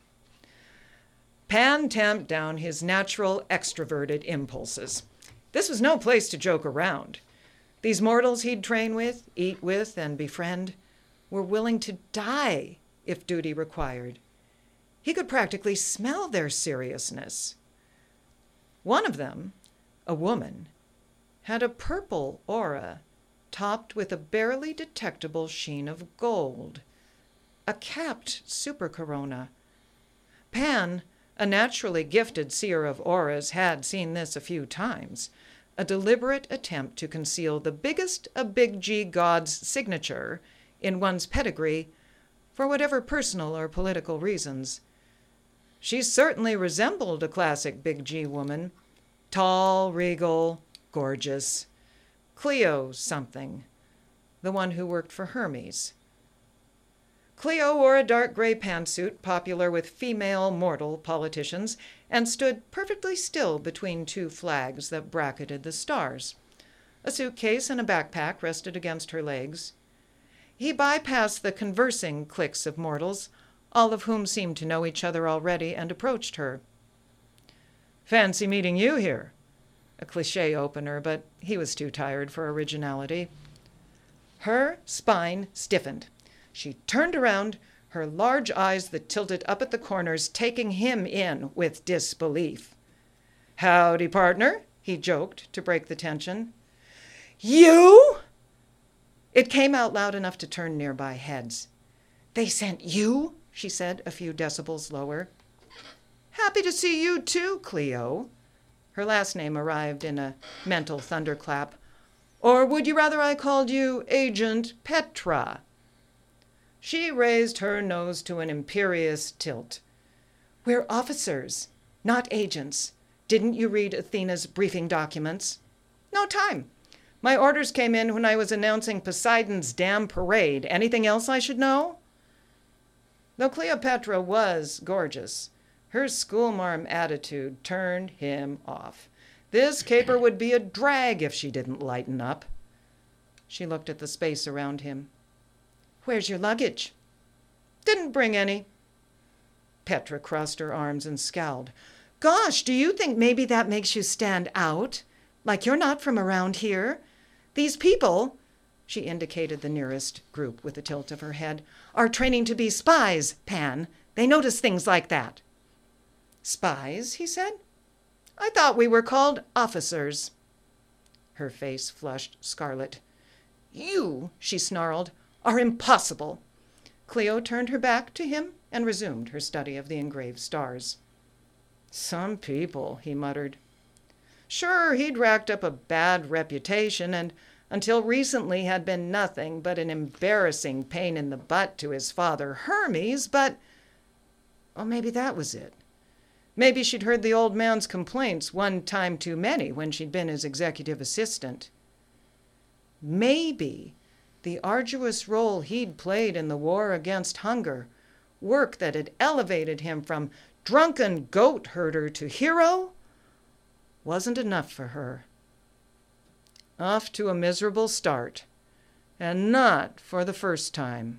Speaker 2: Pan tamped down his natural extroverted impulses. This was no place to joke around. These mortals he'd train with, eat with, and befriend were willing to die if duty required. He could practically smell their seriousness. One of them, a woman, had a purple aura topped with a barely detectable sheen of gold. A capped super corona. Pan, a naturally gifted seer of auras, had seen this a few times. A deliberate attempt to conceal the biggest of Big G God's signature in one's pedigree for whatever personal or political reasons. She certainly resembled a classic Big G woman. Tall, regal, gorgeous. Cleo something. The one who worked for Hermes. Cleo wore a dark gray pantsuit popular with female mortal politicians and stood perfectly still between two flags that bracketed the stars. A suitcase and a backpack rested against her legs. He bypassed the conversing cliques of mortals, all of whom seemed to know each other already, and approached her. "Fancy meeting you here." A cliché opener, but he was too tired for originality. Her spine stiffened. She turned around, her large eyes that tilted up at the corners taking him in with disbelief. "Howdy, partner," he joked to break the tension. "You?" It came out loud enough to turn nearby heads. "They sent you?" she said, a few decibels lower. "Happy to see you too, Cleo." Her last name arrived in a mental thunderclap. "Or would you rather I called you Agent Petra?" She raised her nose to an imperious tilt. "We're officers, not agents. Didn't you read Athena's briefing documents?" "No time. My orders came in when I was announcing Poseidon's dam parade. Anything else I should know?" Though Cleopatra was gorgeous, her schoolmarm attitude turned him off. This caper would be a drag if she didn't lighten up. She looked at the space around him. "Where's your luggage?" "Didn't bring any." Petra crossed her arms and scowled. "Gosh, do you think maybe that makes you stand out? Like you're not from around here? These people," she indicated the nearest group with a tilt of her head, "are training to be spies, Pan. They notice things like that." "Spies?" he said. "I thought we were called officers." Her face flushed scarlet. "You," she snarled, "are impossible." Cleo turned her back to him and resumed her study of the engraved stars. "Some people," he muttered. Sure, he'd racked up a bad reputation and until recently had been nothing but an embarrassing pain in the butt to his father Hermes, but, well, maybe that was it. Maybe she'd heard the old man's complaints one time too many when she'd been his executive assistant. Maybe the arduous role he'd played in the war against hunger, work that had elevated him from drunken goat herder to hero, wasn't enough for her. Off to a miserable start, and not for the first time.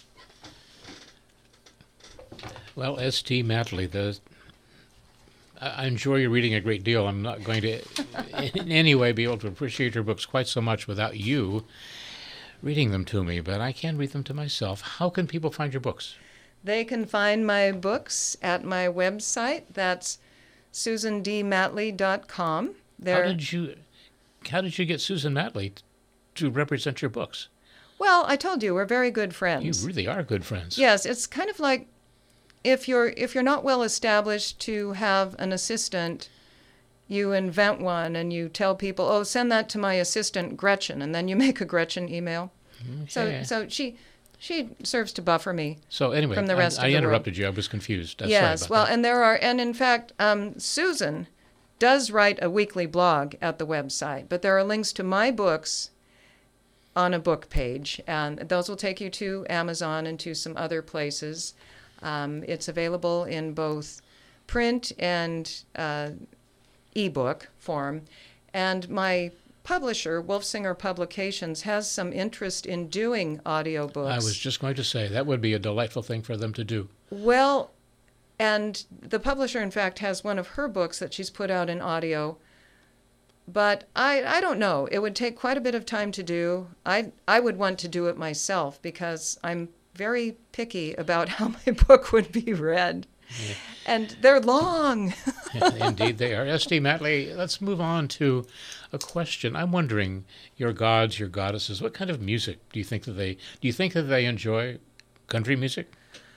Speaker 1: Well, S.T. Matley, I enjoy your reading a great deal. I'm not going to in any way be able to appreciate your books quite so much without you reading them to me, but I can read them to myself. How can people find your books?
Speaker 2: They can find my books at my website. That's susandmatley.com.
Speaker 1: How did you get Susan Matley to represent your books?
Speaker 2: Well, I told you, we're very good friends.
Speaker 1: You really are good friends.
Speaker 2: Yes, it's kind of like if you're not well established to have an assistant, you invent one and you tell people, "Oh, send that to my assistant Gretchen," and then you make a Gretchen email.
Speaker 1: Okay.
Speaker 2: So she serves to buffer me.
Speaker 1: So anyway,
Speaker 2: from the rest of
Speaker 1: I
Speaker 2: the
Speaker 1: interrupted you. I was confused.
Speaker 2: Yes,
Speaker 1: Sorry
Speaker 2: well,
Speaker 1: about that.
Speaker 2: and in fact, Susan does write a weekly blog at the website, but there are links to my books on a book page, and those will take you to Amazon and to some other places. It's available in both print and ebook form, and my publisher, Wolfsinger Publications, has some interest in doing audiobooks.
Speaker 1: I was just going to say, that would be a delightful thing for them to do.
Speaker 2: Well, and the publisher, in fact, has one of her books that she's put out in audio. But I don't know. It would take quite a bit of time to do. I would want to do it myself because I'm very picky about how my book would be read. And they're long.
Speaker 1: Indeed, they are. S.D. Matley, let's move on to a question. I'm wondering, your gods, your goddesses, what kind of music do you think that they enjoy? Country music?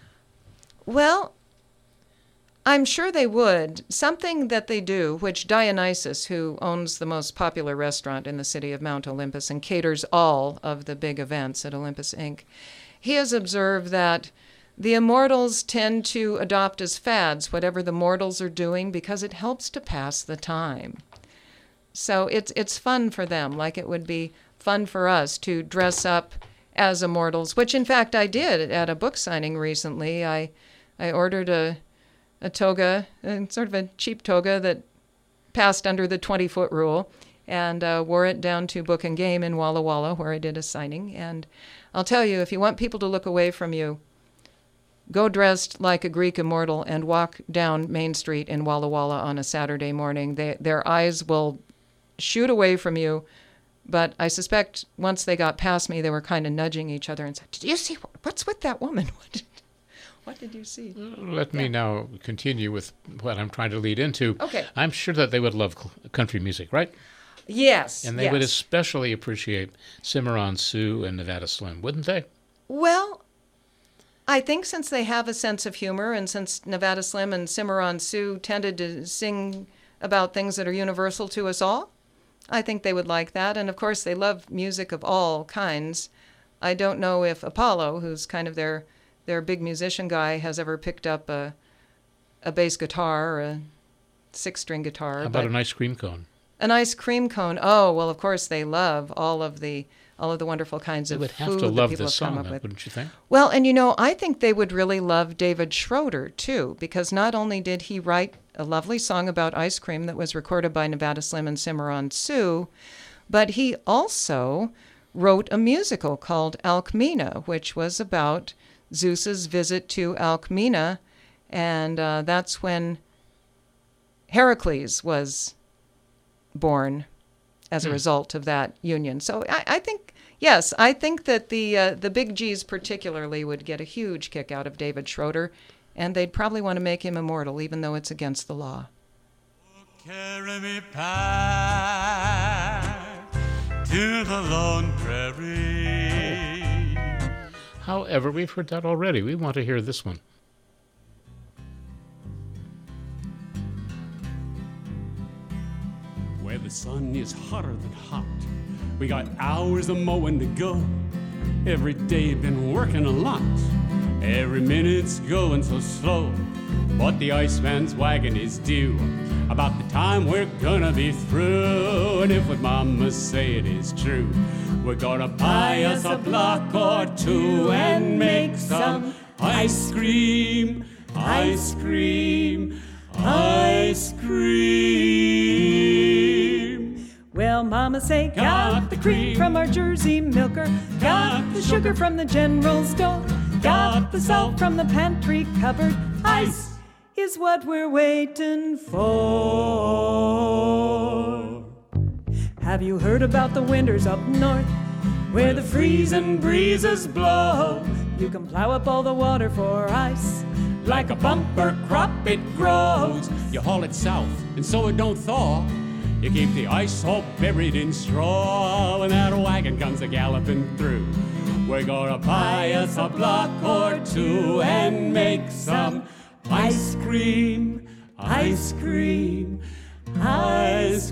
Speaker 2: Well, I'm sure they would. Something that they do, which Dionysus, who owns the most popular restaurant in the city of Mount Olympus and caters all of the big events at Olympus Inc., he has observed that the immortals tend to adopt as fads whatever the mortals are doing because it helps to pass the time. So it's fun for them, like it would be fun for us to dress up as immortals, which in fact I did at a book signing recently. I ordered a toga, sort of a cheap toga that passed under the 20-foot rule, and wore it down to Book and Game in Walla Walla, where I did a signing. And I'll tell you, if you want people to look away from you, go dressed like a Greek immortal and walk down Main Street in Walla Walla on a Saturday morning. Their eyes will shoot away from you, but I suspect once they got past me, they were kind of nudging each other and said, "Did you see what's with that woman? What did you see?"
Speaker 1: Let me now continue with what I'm trying to lead into.
Speaker 2: Okay.
Speaker 1: I'm sure that they would love country music, right?
Speaker 2: Yes.
Speaker 1: And they would especially appreciate Cimarron Sue and Nevada Slim, wouldn't they?
Speaker 2: Well, I think since they have a sense of humor, and since Nevada Slim and Cimarron Sue tended to sing about things that are universal to us all, I think they would like that. And of course, they love music of all kinds. I don't know if Apollo, who's kind of their big musician guy, has ever picked up a bass guitar or a 6-string guitar.
Speaker 1: How about an ice cream cone?
Speaker 2: An ice cream cone. Oh, well, of course they love all of the wonderful kinds of food that people have come up with.
Speaker 1: They would have to love this song, wouldn't you think?
Speaker 2: Well, and I think they would really love David Schroeder, too, because not only did he write a lovely song about ice cream that was recorded by Nevada Slim and Cimarron Sue, but he also wrote a musical called Alcmena, which was about Zeus's visit to Alcmena, and that's when Heracles was born as a result of that union. So I think, yes, I think that the Big G's particularly would get a huge kick out of David Schroeder, and they'd probably want to make him immortal, even though it's against the law.
Speaker 4: Carry me back to the lone prairie.
Speaker 1: However, we've heard that already. We want to hear this one.
Speaker 4: Where the sun is hotter than hot. We got hours of mowing to go. Every day been working a lot. Every minute's going so slow. But the Iceman's wagon is due. About the time we're gonna be through. And if what Mama say it is true, we're gonna buy us a block or two and make some ice cream, ice cream, ice cream.
Speaker 5: Well, Mama say, got the cream from our Jersey milker, got the sugar from the general store, got the salt from the pantry cupboard. Ice is what we're waiting for. Have you heard about the winters up north, where the freezing breezes blow? You can plow up all the water for ice.
Speaker 4: Like a bumper crop it grows. You haul it south and so it don't thaw. You keep the ice all buried in straw. When that wagon comes a-galloping through, we're gonna buy us a block or two and make some ice cream, ice cream, ice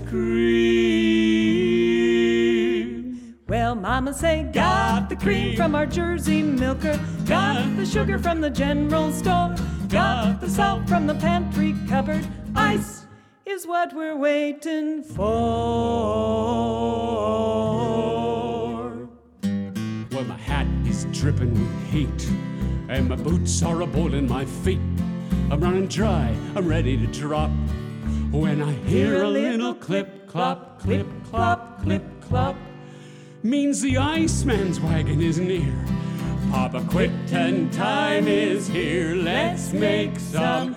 Speaker 4: cream.
Speaker 5: Well, Mama say, got the cream from our Jersey milker, got the sugar from the general store, got the salt from the pantry cupboard. Ice is what we're waiting for.
Speaker 4: Well, my hat is dripping with heat, and my boots are a-boiling my feet. I'm running dry, I'm ready to drop, when I hear a little clip-clop, clip-clop, clip-clop. Means the Iceman's wagon is near. Papa quit and time is here. Let's make some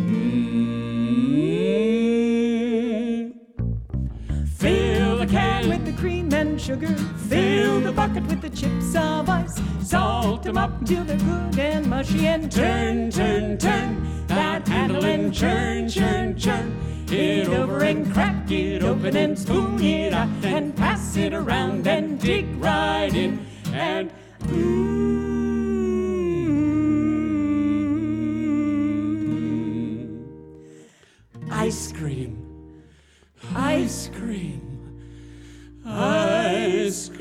Speaker 4: Fill the can
Speaker 5: with the cream and sugar, fill the bucket with the chips of ice, salt them up till they're good and mushy, and
Speaker 4: turn, turn, turn.
Speaker 5: that handle and churn, churn, churn. It over and crack it open and spoon it out and pass it around and dig right in and ice cream, ice cream, ice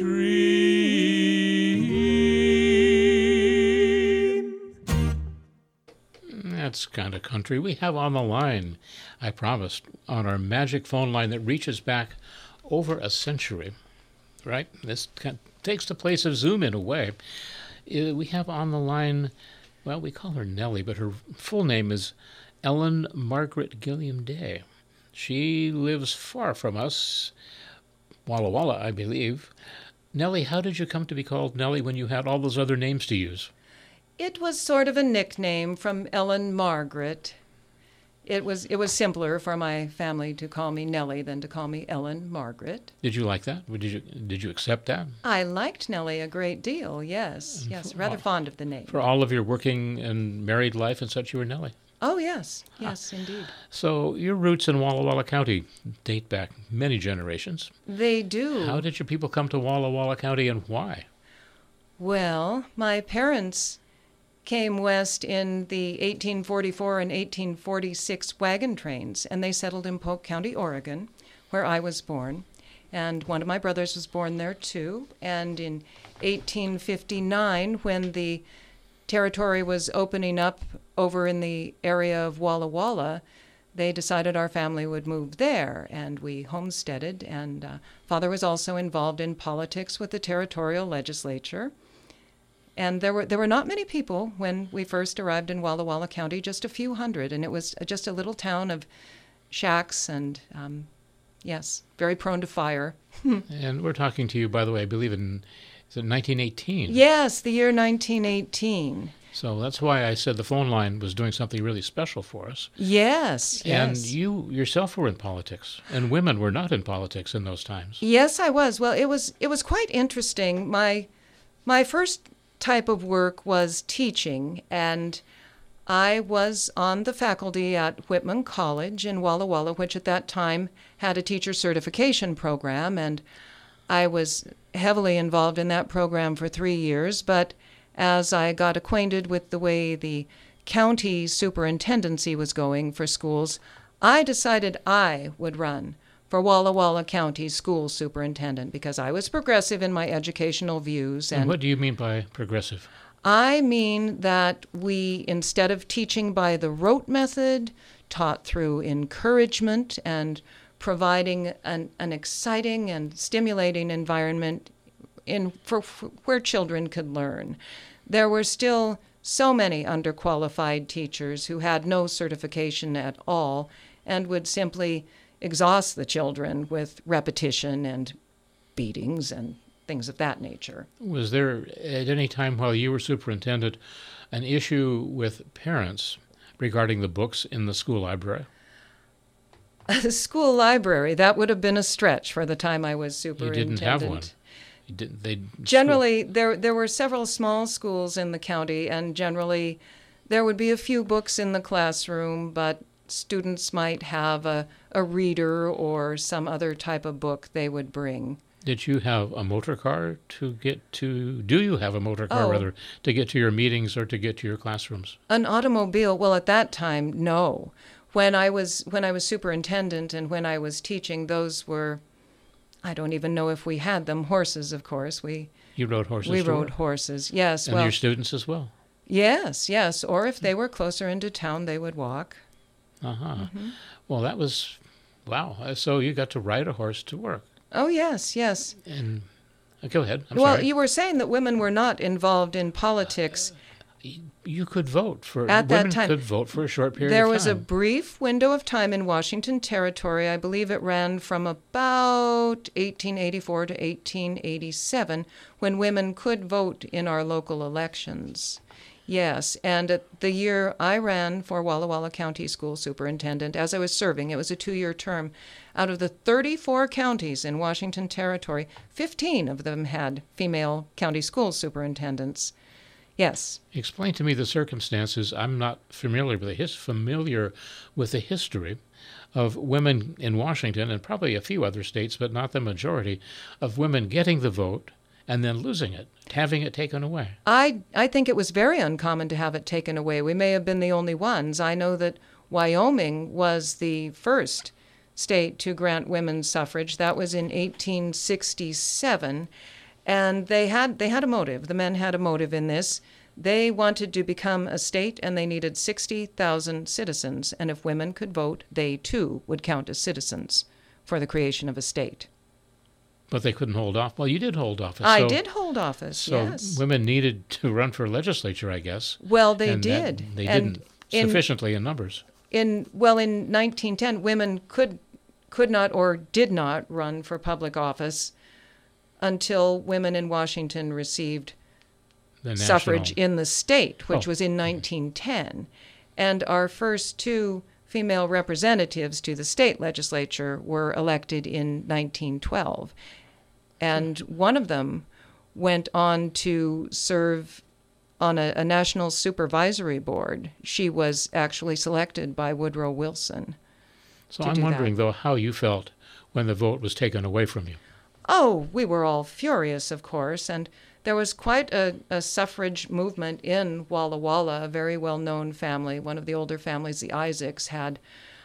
Speaker 5: cream.
Speaker 1: That's kind of country. We have on the line, I promised, on our magic phone line that reaches back over a century, right? This takes the place of Zoom in a way. We have on the line, well, we call her Nellie, but her full name is Ellen Margaret Gilliam Day. She lives far from us, Walla Walla, I believe. Nellie, how did you come to be called Nellie when you had all those other names to use?
Speaker 2: It was sort of a nickname from Ellen Margaret. It was simpler for my family to call me Nellie than to call me Ellen Margaret.
Speaker 1: Did you like that? Did you accept that?
Speaker 2: I liked Nellie a great deal, yes, rather fond of the name.
Speaker 1: For all of your working and married life and such, you were Nellie.
Speaker 2: Oh, yes, indeed.
Speaker 1: So your roots in Walla Walla County date back many generations.
Speaker 2: They do.
Speaker 1: How did your people come to Walla Walla County and why?
Speaker 2: Well, my parents came west in the 1844 and 1846 wagon trains, and they settled in Polk County, Oregon, where I was born. And one of my brothers was born there, too. And in 1859, when the territory was opening up over in the area of Walla Walla, they decided our family would move there, and we homesteaded. And Father was also involved in politics with the territorial legislature. And there were not many people when we first arrived in Walla Walla County, just a few hundred, and it was just a little town of shacks and, yes, very prone to fire.
Speaker 1: And we're talking to you, by the way, I believe is it 1918?
Speaker 2: Yes, the year 1918.
Speaker 1: So that's why I said the phone line was doing something really special for us.
Speaker 2: Yes,
Speaker 1: And
Speaker 2: yes.
Speaker 1: you yourself were in politics, and women were not in politics in those times.
Speaker 2: Yes, I was. Well, it was quite interesting. My first type of work was teaching, and I was on the faculty at Whitman College in Walla Walla, which at that time had a teacher certification program, and I was heavily involved in that program for 3 years. But as I got acquainted with the way the county superintendency was going for schools, I decided I would run for Walla Walla County school superintendent because I was progressive in my educational views.
Speaker 1: And what do you mean by progressive?
Speaker 2: I mean that we, instead of teaching by the rote method, taught through encouragement and providing an exciting and stimulating environment for where children could learn. There were still so many underqualified teachers who had no certification at all and would simply exhaust the children with repetition and beatings and things of that nature.
Speaker 1: Was there at any time while you were superintendent an issue with parents regarding the books in the school library?
Speaker 2: The school library, that would have been a stretch for the time I was
Speaker 1: You
Speaker 2: superintendent.
Speaker 1: didn't have one. You didn't,
Speaker 2: Generally, there were several small schools in the county, and generally there would be a few books in the classroom, but students might have a reader or some other type of book they would bring.
Speaker 1: Did you have a motor car to get to? Do you have a motor car,
Speaker 2: Oh.
Speaker 1: rather, to get to your meetings or to get to your classrooms?
Speaker 2: An automobile, well, at that time, no. When I was superintendent and when I was teaching, those were, I don't even know if we had them, horses, of course.
Speaker 1: You rode horses.
Speaker 2: We
Speaker 1: to
Speaker 2: rode
Speaker 1: work?
Speaker 2: horses, yes.
Speaker 1: And
Speaker 2: Well,
Speaker 1: your students as well.
Speaker 2: yes. Or if they were closer into town, they would walk.
Speaker 1: Uh-huh.
Speaker 2: Mm-hmm.
Speaker 1: Well, that was, wow. So you got to ride a horse to work.
Speaker 2: Oh, yes.
Speaker 1: And go ahead. I'm
Speaker 2: Well,
Speaker 1: sorry.
Speaker 2: you were saying that women were not involved in politics.
Speaker 1: You could vote for
Speaker 2: At that
Speaker 1: women
Speaker 2: time,
Speaker 1: could vote for a short period
Speaker 2: There
Speaker 1: of time.
Speaker 2: was a brief window of time in Washington Territory. I believe it ran from about 1884 to 1887 when women could vote in our local elections. Yes, and at the year I ran for Walla Walla County School Superintendent, as I was serving, it was a 2-year term. Out of the 34 counties in Washington Territory, 15 of them had female county school superintendents. Yes.
Speaker 1: Explain to me the circumstances. I'm not familiar with the history of women in Washington and probably a few other states, but not the majority, of women getting the vote and then losing it, having it taken away.
Speaker 2: I think it was very uncommon to have it taken away. We may have been the only ones. I know that Wyoming was the first state to grant women's suffrage. That was in 1867, and they had a motive. The men had a motive in this. They wanted to become a state, and they needed 60,000 citizens. And if women could vote, they too would count as citizens for the creation of a state.
Speaker 1: But they couldn't hold off. Well, you did hold office.
Speaker 2: I did hold office,
Speaker 1: so
Speaker 2: yes.
Speaker 1: Women needed to run for legislature, I guess.
Speaker 2: Well, they
Speaker 1: and
Speaker 2: did.
Speaker 1: They
Speaker 2: and
Speaker 1: didn't sufficiently in numbers.
Speaker 2: In 1910, women could not or did not run for public office until women in Washington received suffrage in the state, which was in 1910. And our first two female representatives to the state legislature were elected in 1912. And one of them went on to serve on a national supervisory board. She was actually selected by Woodrow Wilson.
Speaker 1: So I'm wondering, though, how you felt when the vote was taken away from you.
Speaker 2: Oh, we were all furious, of course, and there was quite a suffrage movement in Walla Walla, a very well-known family. One of the older families, the Isaacs, had...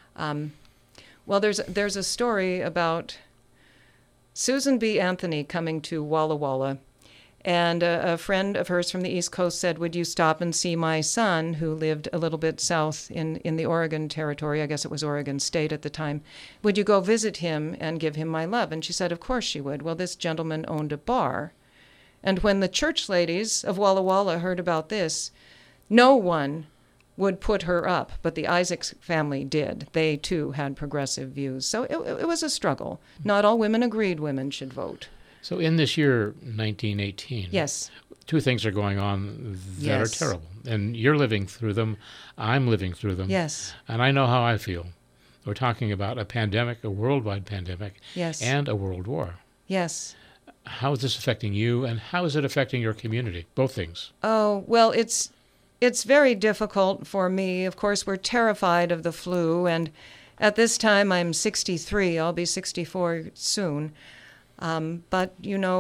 Speaker 2: there's a story about Susan B. Anthony coming to Walla Walla, and a friend of hers from the East Coast said, "Would you stop and see my son," who lived a little bit south in the Oregon Territory, I guess it was Oregon State at the time. "Would you go visit him and give him my love?" And she said, of course she would. Well, this gentleman owned a bar. And when the church ladies of Walla Walla heard about this, no one would put her up, but the Isaacs family did. They, too, had progressive views. So it was a struggle. Not all women agreed women should vote.
Speaker 1: So in this year, 1918,
Speaker 2: yes,
Speaker 1: two things are going on that are terrible. And you're living through them. I'm living through them.
Speaker 2: Yes.
Speaker 1: And I know how I feel. We're talking about a pandemic, a worldwide pandemic,
Speaker 2: yes,
Speaker 1: and a world war.
Speaker 2: Yes.
Speaker 1: How is this affecting you, and how is it affecting your community? Both things.
Speaker 2: Oh, well, it's very difficult for me. Of course, we're terrified of the flu, and at this time I'm 63. I'll be 64 soon. But,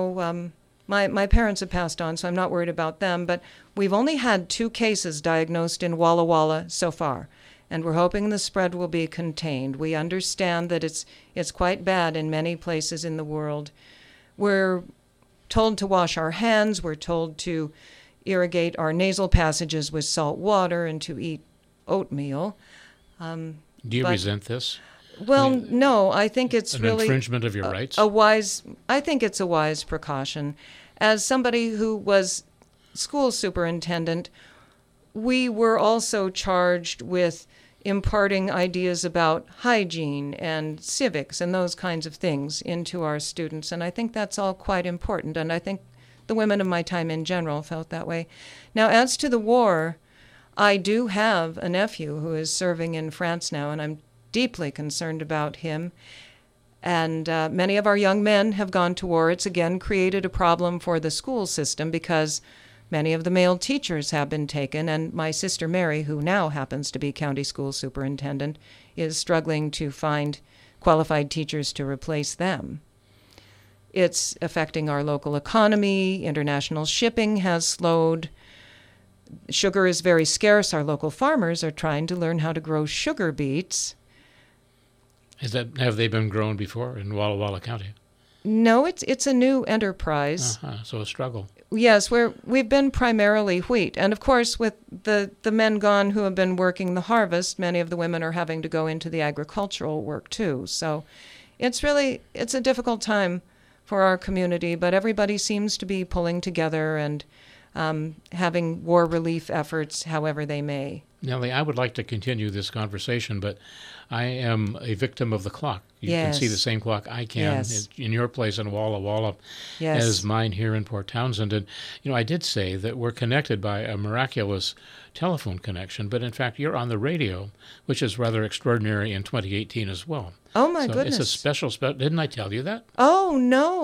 Speaker 2: my parents have passed on, so I'm not worried about them. But we've only had 2 cases diagnosed in Walla Walla so far, and we're hoping the spread will be contained. We understand that it's quite bad in many places in the world. We're told to wash our hands. We're told to irrigate our nasal passages with salt water and to eat oatmeal.
Speaker 1: Do you resent this?
Speaker 2: Well, no, I think it's
Speaker 1: an
Speaker 2: really
Speaker 1: infringement of your rights.
Speaker 2: I think it's a wise precaution. As somebody who was school superintendent, we were also charged with imparting ideas about hygiene and civics and those kinds of things into our students, and I think that's all quite important, and I think the women of my time in general felt that way. Now, as to the war, I do have a nephew who is serving in France now, and I'm deeply concerned about him. And many of our young men have gone to war. It's again created a problem for the school system because many of the male teachers have been taken, and my sister Mary, who now happens to be county school superintendent, is struggling to find qualified teachers to replace them. It's affecting our local economy. International shipping has slowed. Sugar is very scarce. Our local farmers are trying to learn how to grow sugar beets.
Speaker 1: Have they been grown before in Walla Walla County?
Speaker 2: No, it's a new enterprise.
Speaker 1: So a struggle.
Speaker 2: Yes, we've been primarily wheat. And of course, with the men gone who have been working the harvest, many of the women are having to go into the agricultural work too. So it's a difficult time for our community, but everybody seems to be pulling together and having war relief efforts however they may.
Speaker 1: Nellie, I would like to continue this conversation, but I am a victim of the clock. You can see the
Speaker 2: Yes.
Speaker 1: same clock I can
Speaker 2: Yes.
Speaker 1: in your place in Walla Walla
Speaker 2: Yes.
Speaker 1: as mine here in Port Townsend. And, I did say that we're connected by a miraculous telephone connection, but in fact, you're on the radio, which is rather extraordinary in 2018 as well.
Speaker 2: Oh, my
Speaker 1: So
Speaker 2: goodness.
Speaker 1: it's a special, didn't I tell you that?
Speaker 2: Oh,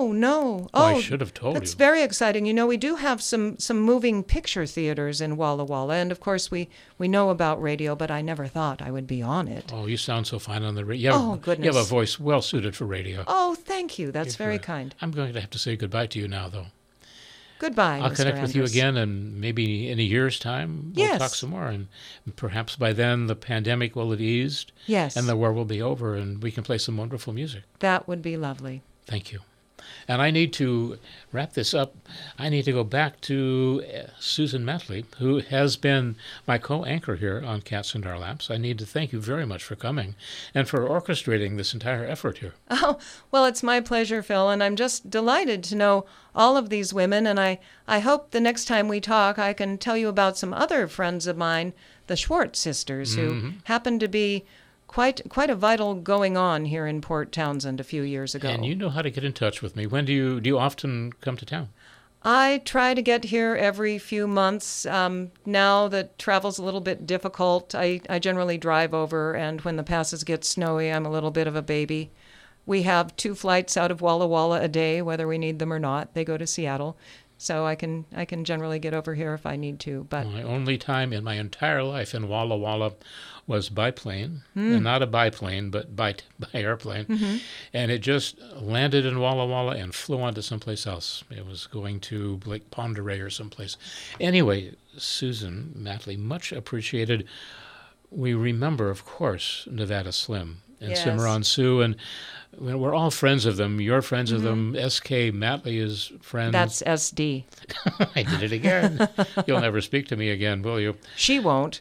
Speaker 2: no.
Speaker 1: Oh, I should have told
Speaker 2: That's
Speaker 1: you.
Speaker 2: very exciting. We do have some moving picture theaters in Walla Walla, and of course we know about radio, but I never thought I would be on it.
Speaker 1: Oh, you sound so fine on the radio.
Speaker 2: Oh,
Speaker 1: You have
Speaker 2: goodness.
Speaker 1: a voice well suited for radio.
Speaker 2: Oh, thank you. That's very
Speaker 1: You're-
Speaker 2: kind.
Speaker 1: I'm going to have to say goodbye to you now, though.
Speaker 2: Goodbye,
Speaker 1: I'll
Speaker 2: Mr.
Speaker 1: connect with you
Speaker 2: Andrus.
Speaker 1: again, and maybe in a year's time we'll
Speaker 2: Yes.
Speaker 1: talk some more. And perhaps by then the pandemic will have eased,
Speaker 2: Yes,
Speaker 1: and the war will be over, and we can play some wonderful music.
Speaker 2: that would be lovely.
Speaker 1: Thank you. And I need to wrap this up. I need to go back to Susan Matley, who has been my co-anchor here on Cats in Our Laps. I need to thank you very much for coming and for orchestrating this entire effort here.
Speaker 2: Oh, well, it's my pleasure, Phil, and I'm just delighted to know all of these women, and I hope the next time we talk I can tell you about some other friends of mine, the Schwartz sisters, who happen to be quite a vital going on here in Port Townsend a few years ago.
Speaker 1: And you know how to get in touch with me. When do you often come to town?
Speaker 2: I try to get here every few months. Now that travel's a little bit difficult, I generally drive over, and when the passes get snowy, I'm a little bit of a baby. We have 2 flights out of Walla Walla a day, whether we need them or not. They go to Seattle. So I can generally get over here if I need to. But
Speaker 1: My only time in my entire life in Walla Walla was by plane, and not a biplane, but by airplane. And it just landed in Walla Walla and flew on to someplace else. It was going to Lake Pend Oreille or someplace. Anyway, Susan Matley, much appreciated. We remember, of course, Nevada Slim and
Speaker 2: Yes.
Speaker 1: Cimarron Sue, and we're all friends of them. You're friends of them. S.K. Matley is friends.
Speaker 2: that's SD.
Speaker 1: I did it again. You'll never speak to me again, will you?
Speaker 2: She won't.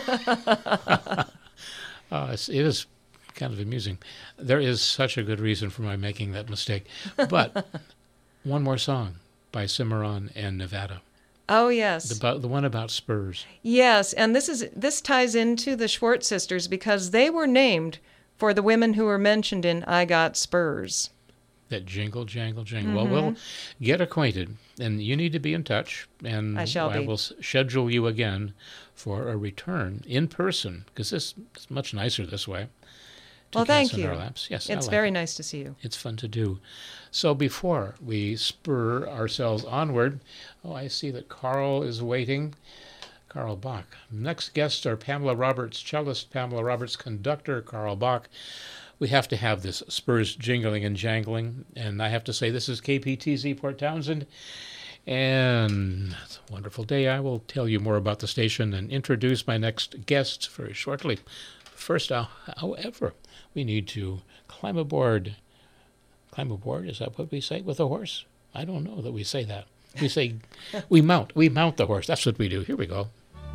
Speaker 1: It is kind of amusing. There is such a good reason for my making that mistake. But one more song by Cimarron and Nevada.
Speaker 2: Oh, yes.
Speaker 1: The one about Spurs.
Speaker 2: Yes, and this ties into the Schwartz sisters because they were named for the women who were mentioned in I Got Spurs.
Speaker 1: That jingle, jangle, jingle. Well, we'll get acquainted, and you need to be in touch, and
Speaker 2: I shall be.
Speaker 1: will schedule you again for a return in person, because this is much nicer this way. to
Speaker 2: Well,
Speaker 1: Cats
Speaker 2: thank
Speaker 1: in
Speaker 2: you.
Speaker 1: Our Laps. Yes, I
Speaker 2: It's
Speaker 1: like
Speaker 2: very
Speaker 1: it.
Speaker 2: nice to see you.
Speaker 1: It's fun to do. So before we spur ourselves onward, I see that Carl is waiting. Carl Bach. Next guests are Pamela Roberts, cellist, Pamela Roberts, conductor, Carl Bach. We have to have this Spurs jingling and jangling, and I have to say this is KPTZ Port Townsend, and it's a wonderful day. I will tell you more about the station and introduce my next guests very shortly. First, however, we need to climb aboard. Climb aboard, is that what we say with a horse? I don't know that we say that. We say we mount the horse. That's what we do. Here we go.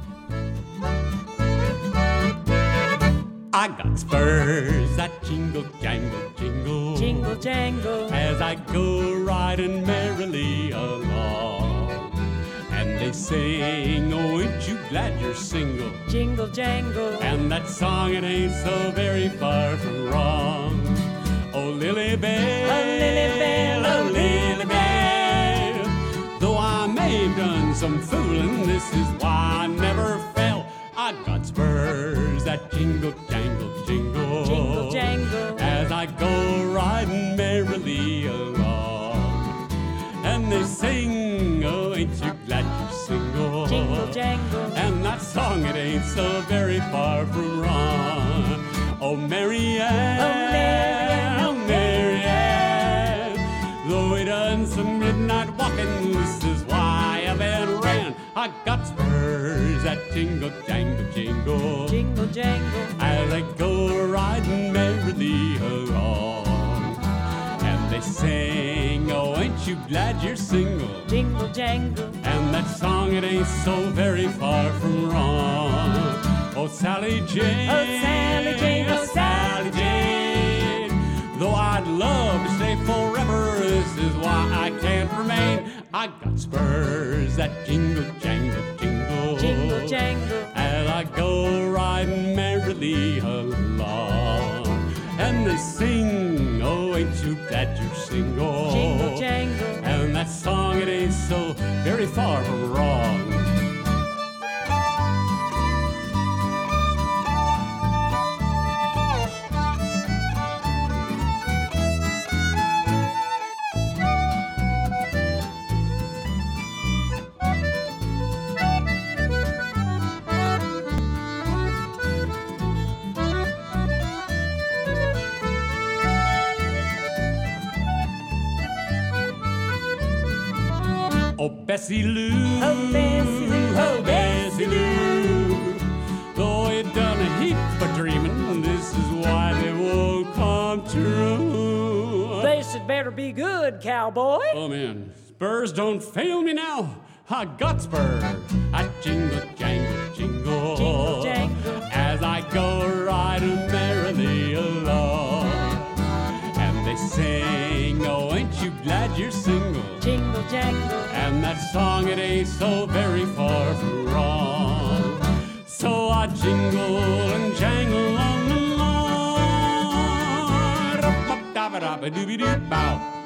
Speaker 4: I got spurs that jingle, jangle, jingle.
Speaker 5: Jingle jangle.
Speaker 4: As I go riding merrily along. And they sing, oh, ain't you glad you're single?
Speaker 5: Jingle jangle.
Speaker 4: And that song, it ain't so very far from wrong. Oh, Lily Bell,
Speaker 5: Oh, Lily Bell,
Speaker 4: oh, Lily Bell. Though I may have done some fooling, this is why I never fell. I got spurs that jingle, jangle, jingle.
Speaker 5: Jingle jangle.
Speaker 4: As I go riding merrily along. And they sing, oh, ain't you glad you're single?
Speaker 5: Jingle jangle.
Speaker 4: And that song, it ain't so very far from wrong. Oh, Marianne,
Speaker 5: Oh, Marianne,
Speaker 4: oh, Marianne. Though we done some midnight walking, this is why I've been ran. I got spurs that jingle, jangle, jingle.
Speaker 5: Jingle jangle.
Speaker 4: As I go riding merrily along. And they sing, oh, ain't you glad you're single?
Speaker 5: Jingle jangle.
Speaker 4: And that song, it ain't so very far from wrong. Oh, Sally Jane,
Speaker 5: Oh, Sally Jane, oh,
Speaker 4: Sally Jane. Though I'd love to stay forever, this is why I can't remain. I got spurs that jingle, jangle, jingle.
Speaker 5: Jingle jangle.
Speaker 4: As I go riding merrily along. sing, oh, ain't you glad you're single?
Speaker 5: Jingle jangle.
Speaker 4: And that song, it ain't so very far from wrong. Oh, Bessie Lou,
Speaker 5: Oh, Bessie Lou,
Speaker 4: oh, Bessie Lou. Though you done a heap of dreaming, this is why they won't come true.
Speaker 5: This had better be good, cowboy.
Speaker 4: Oh, man, spurs don't fail me now. I got spurs. I jingle, jangle, jingle.
Speaker 5: Jingle jangle.
Speaker 4: As I go riding merrily along. And they sing, oh, ain't you glad you're single?
Speaker 5: Jingle jangle.
Speaker 4: And that song, it ain't so very far from wrong. So I jingle and jangle on the lawn. Doobie-doop, bow.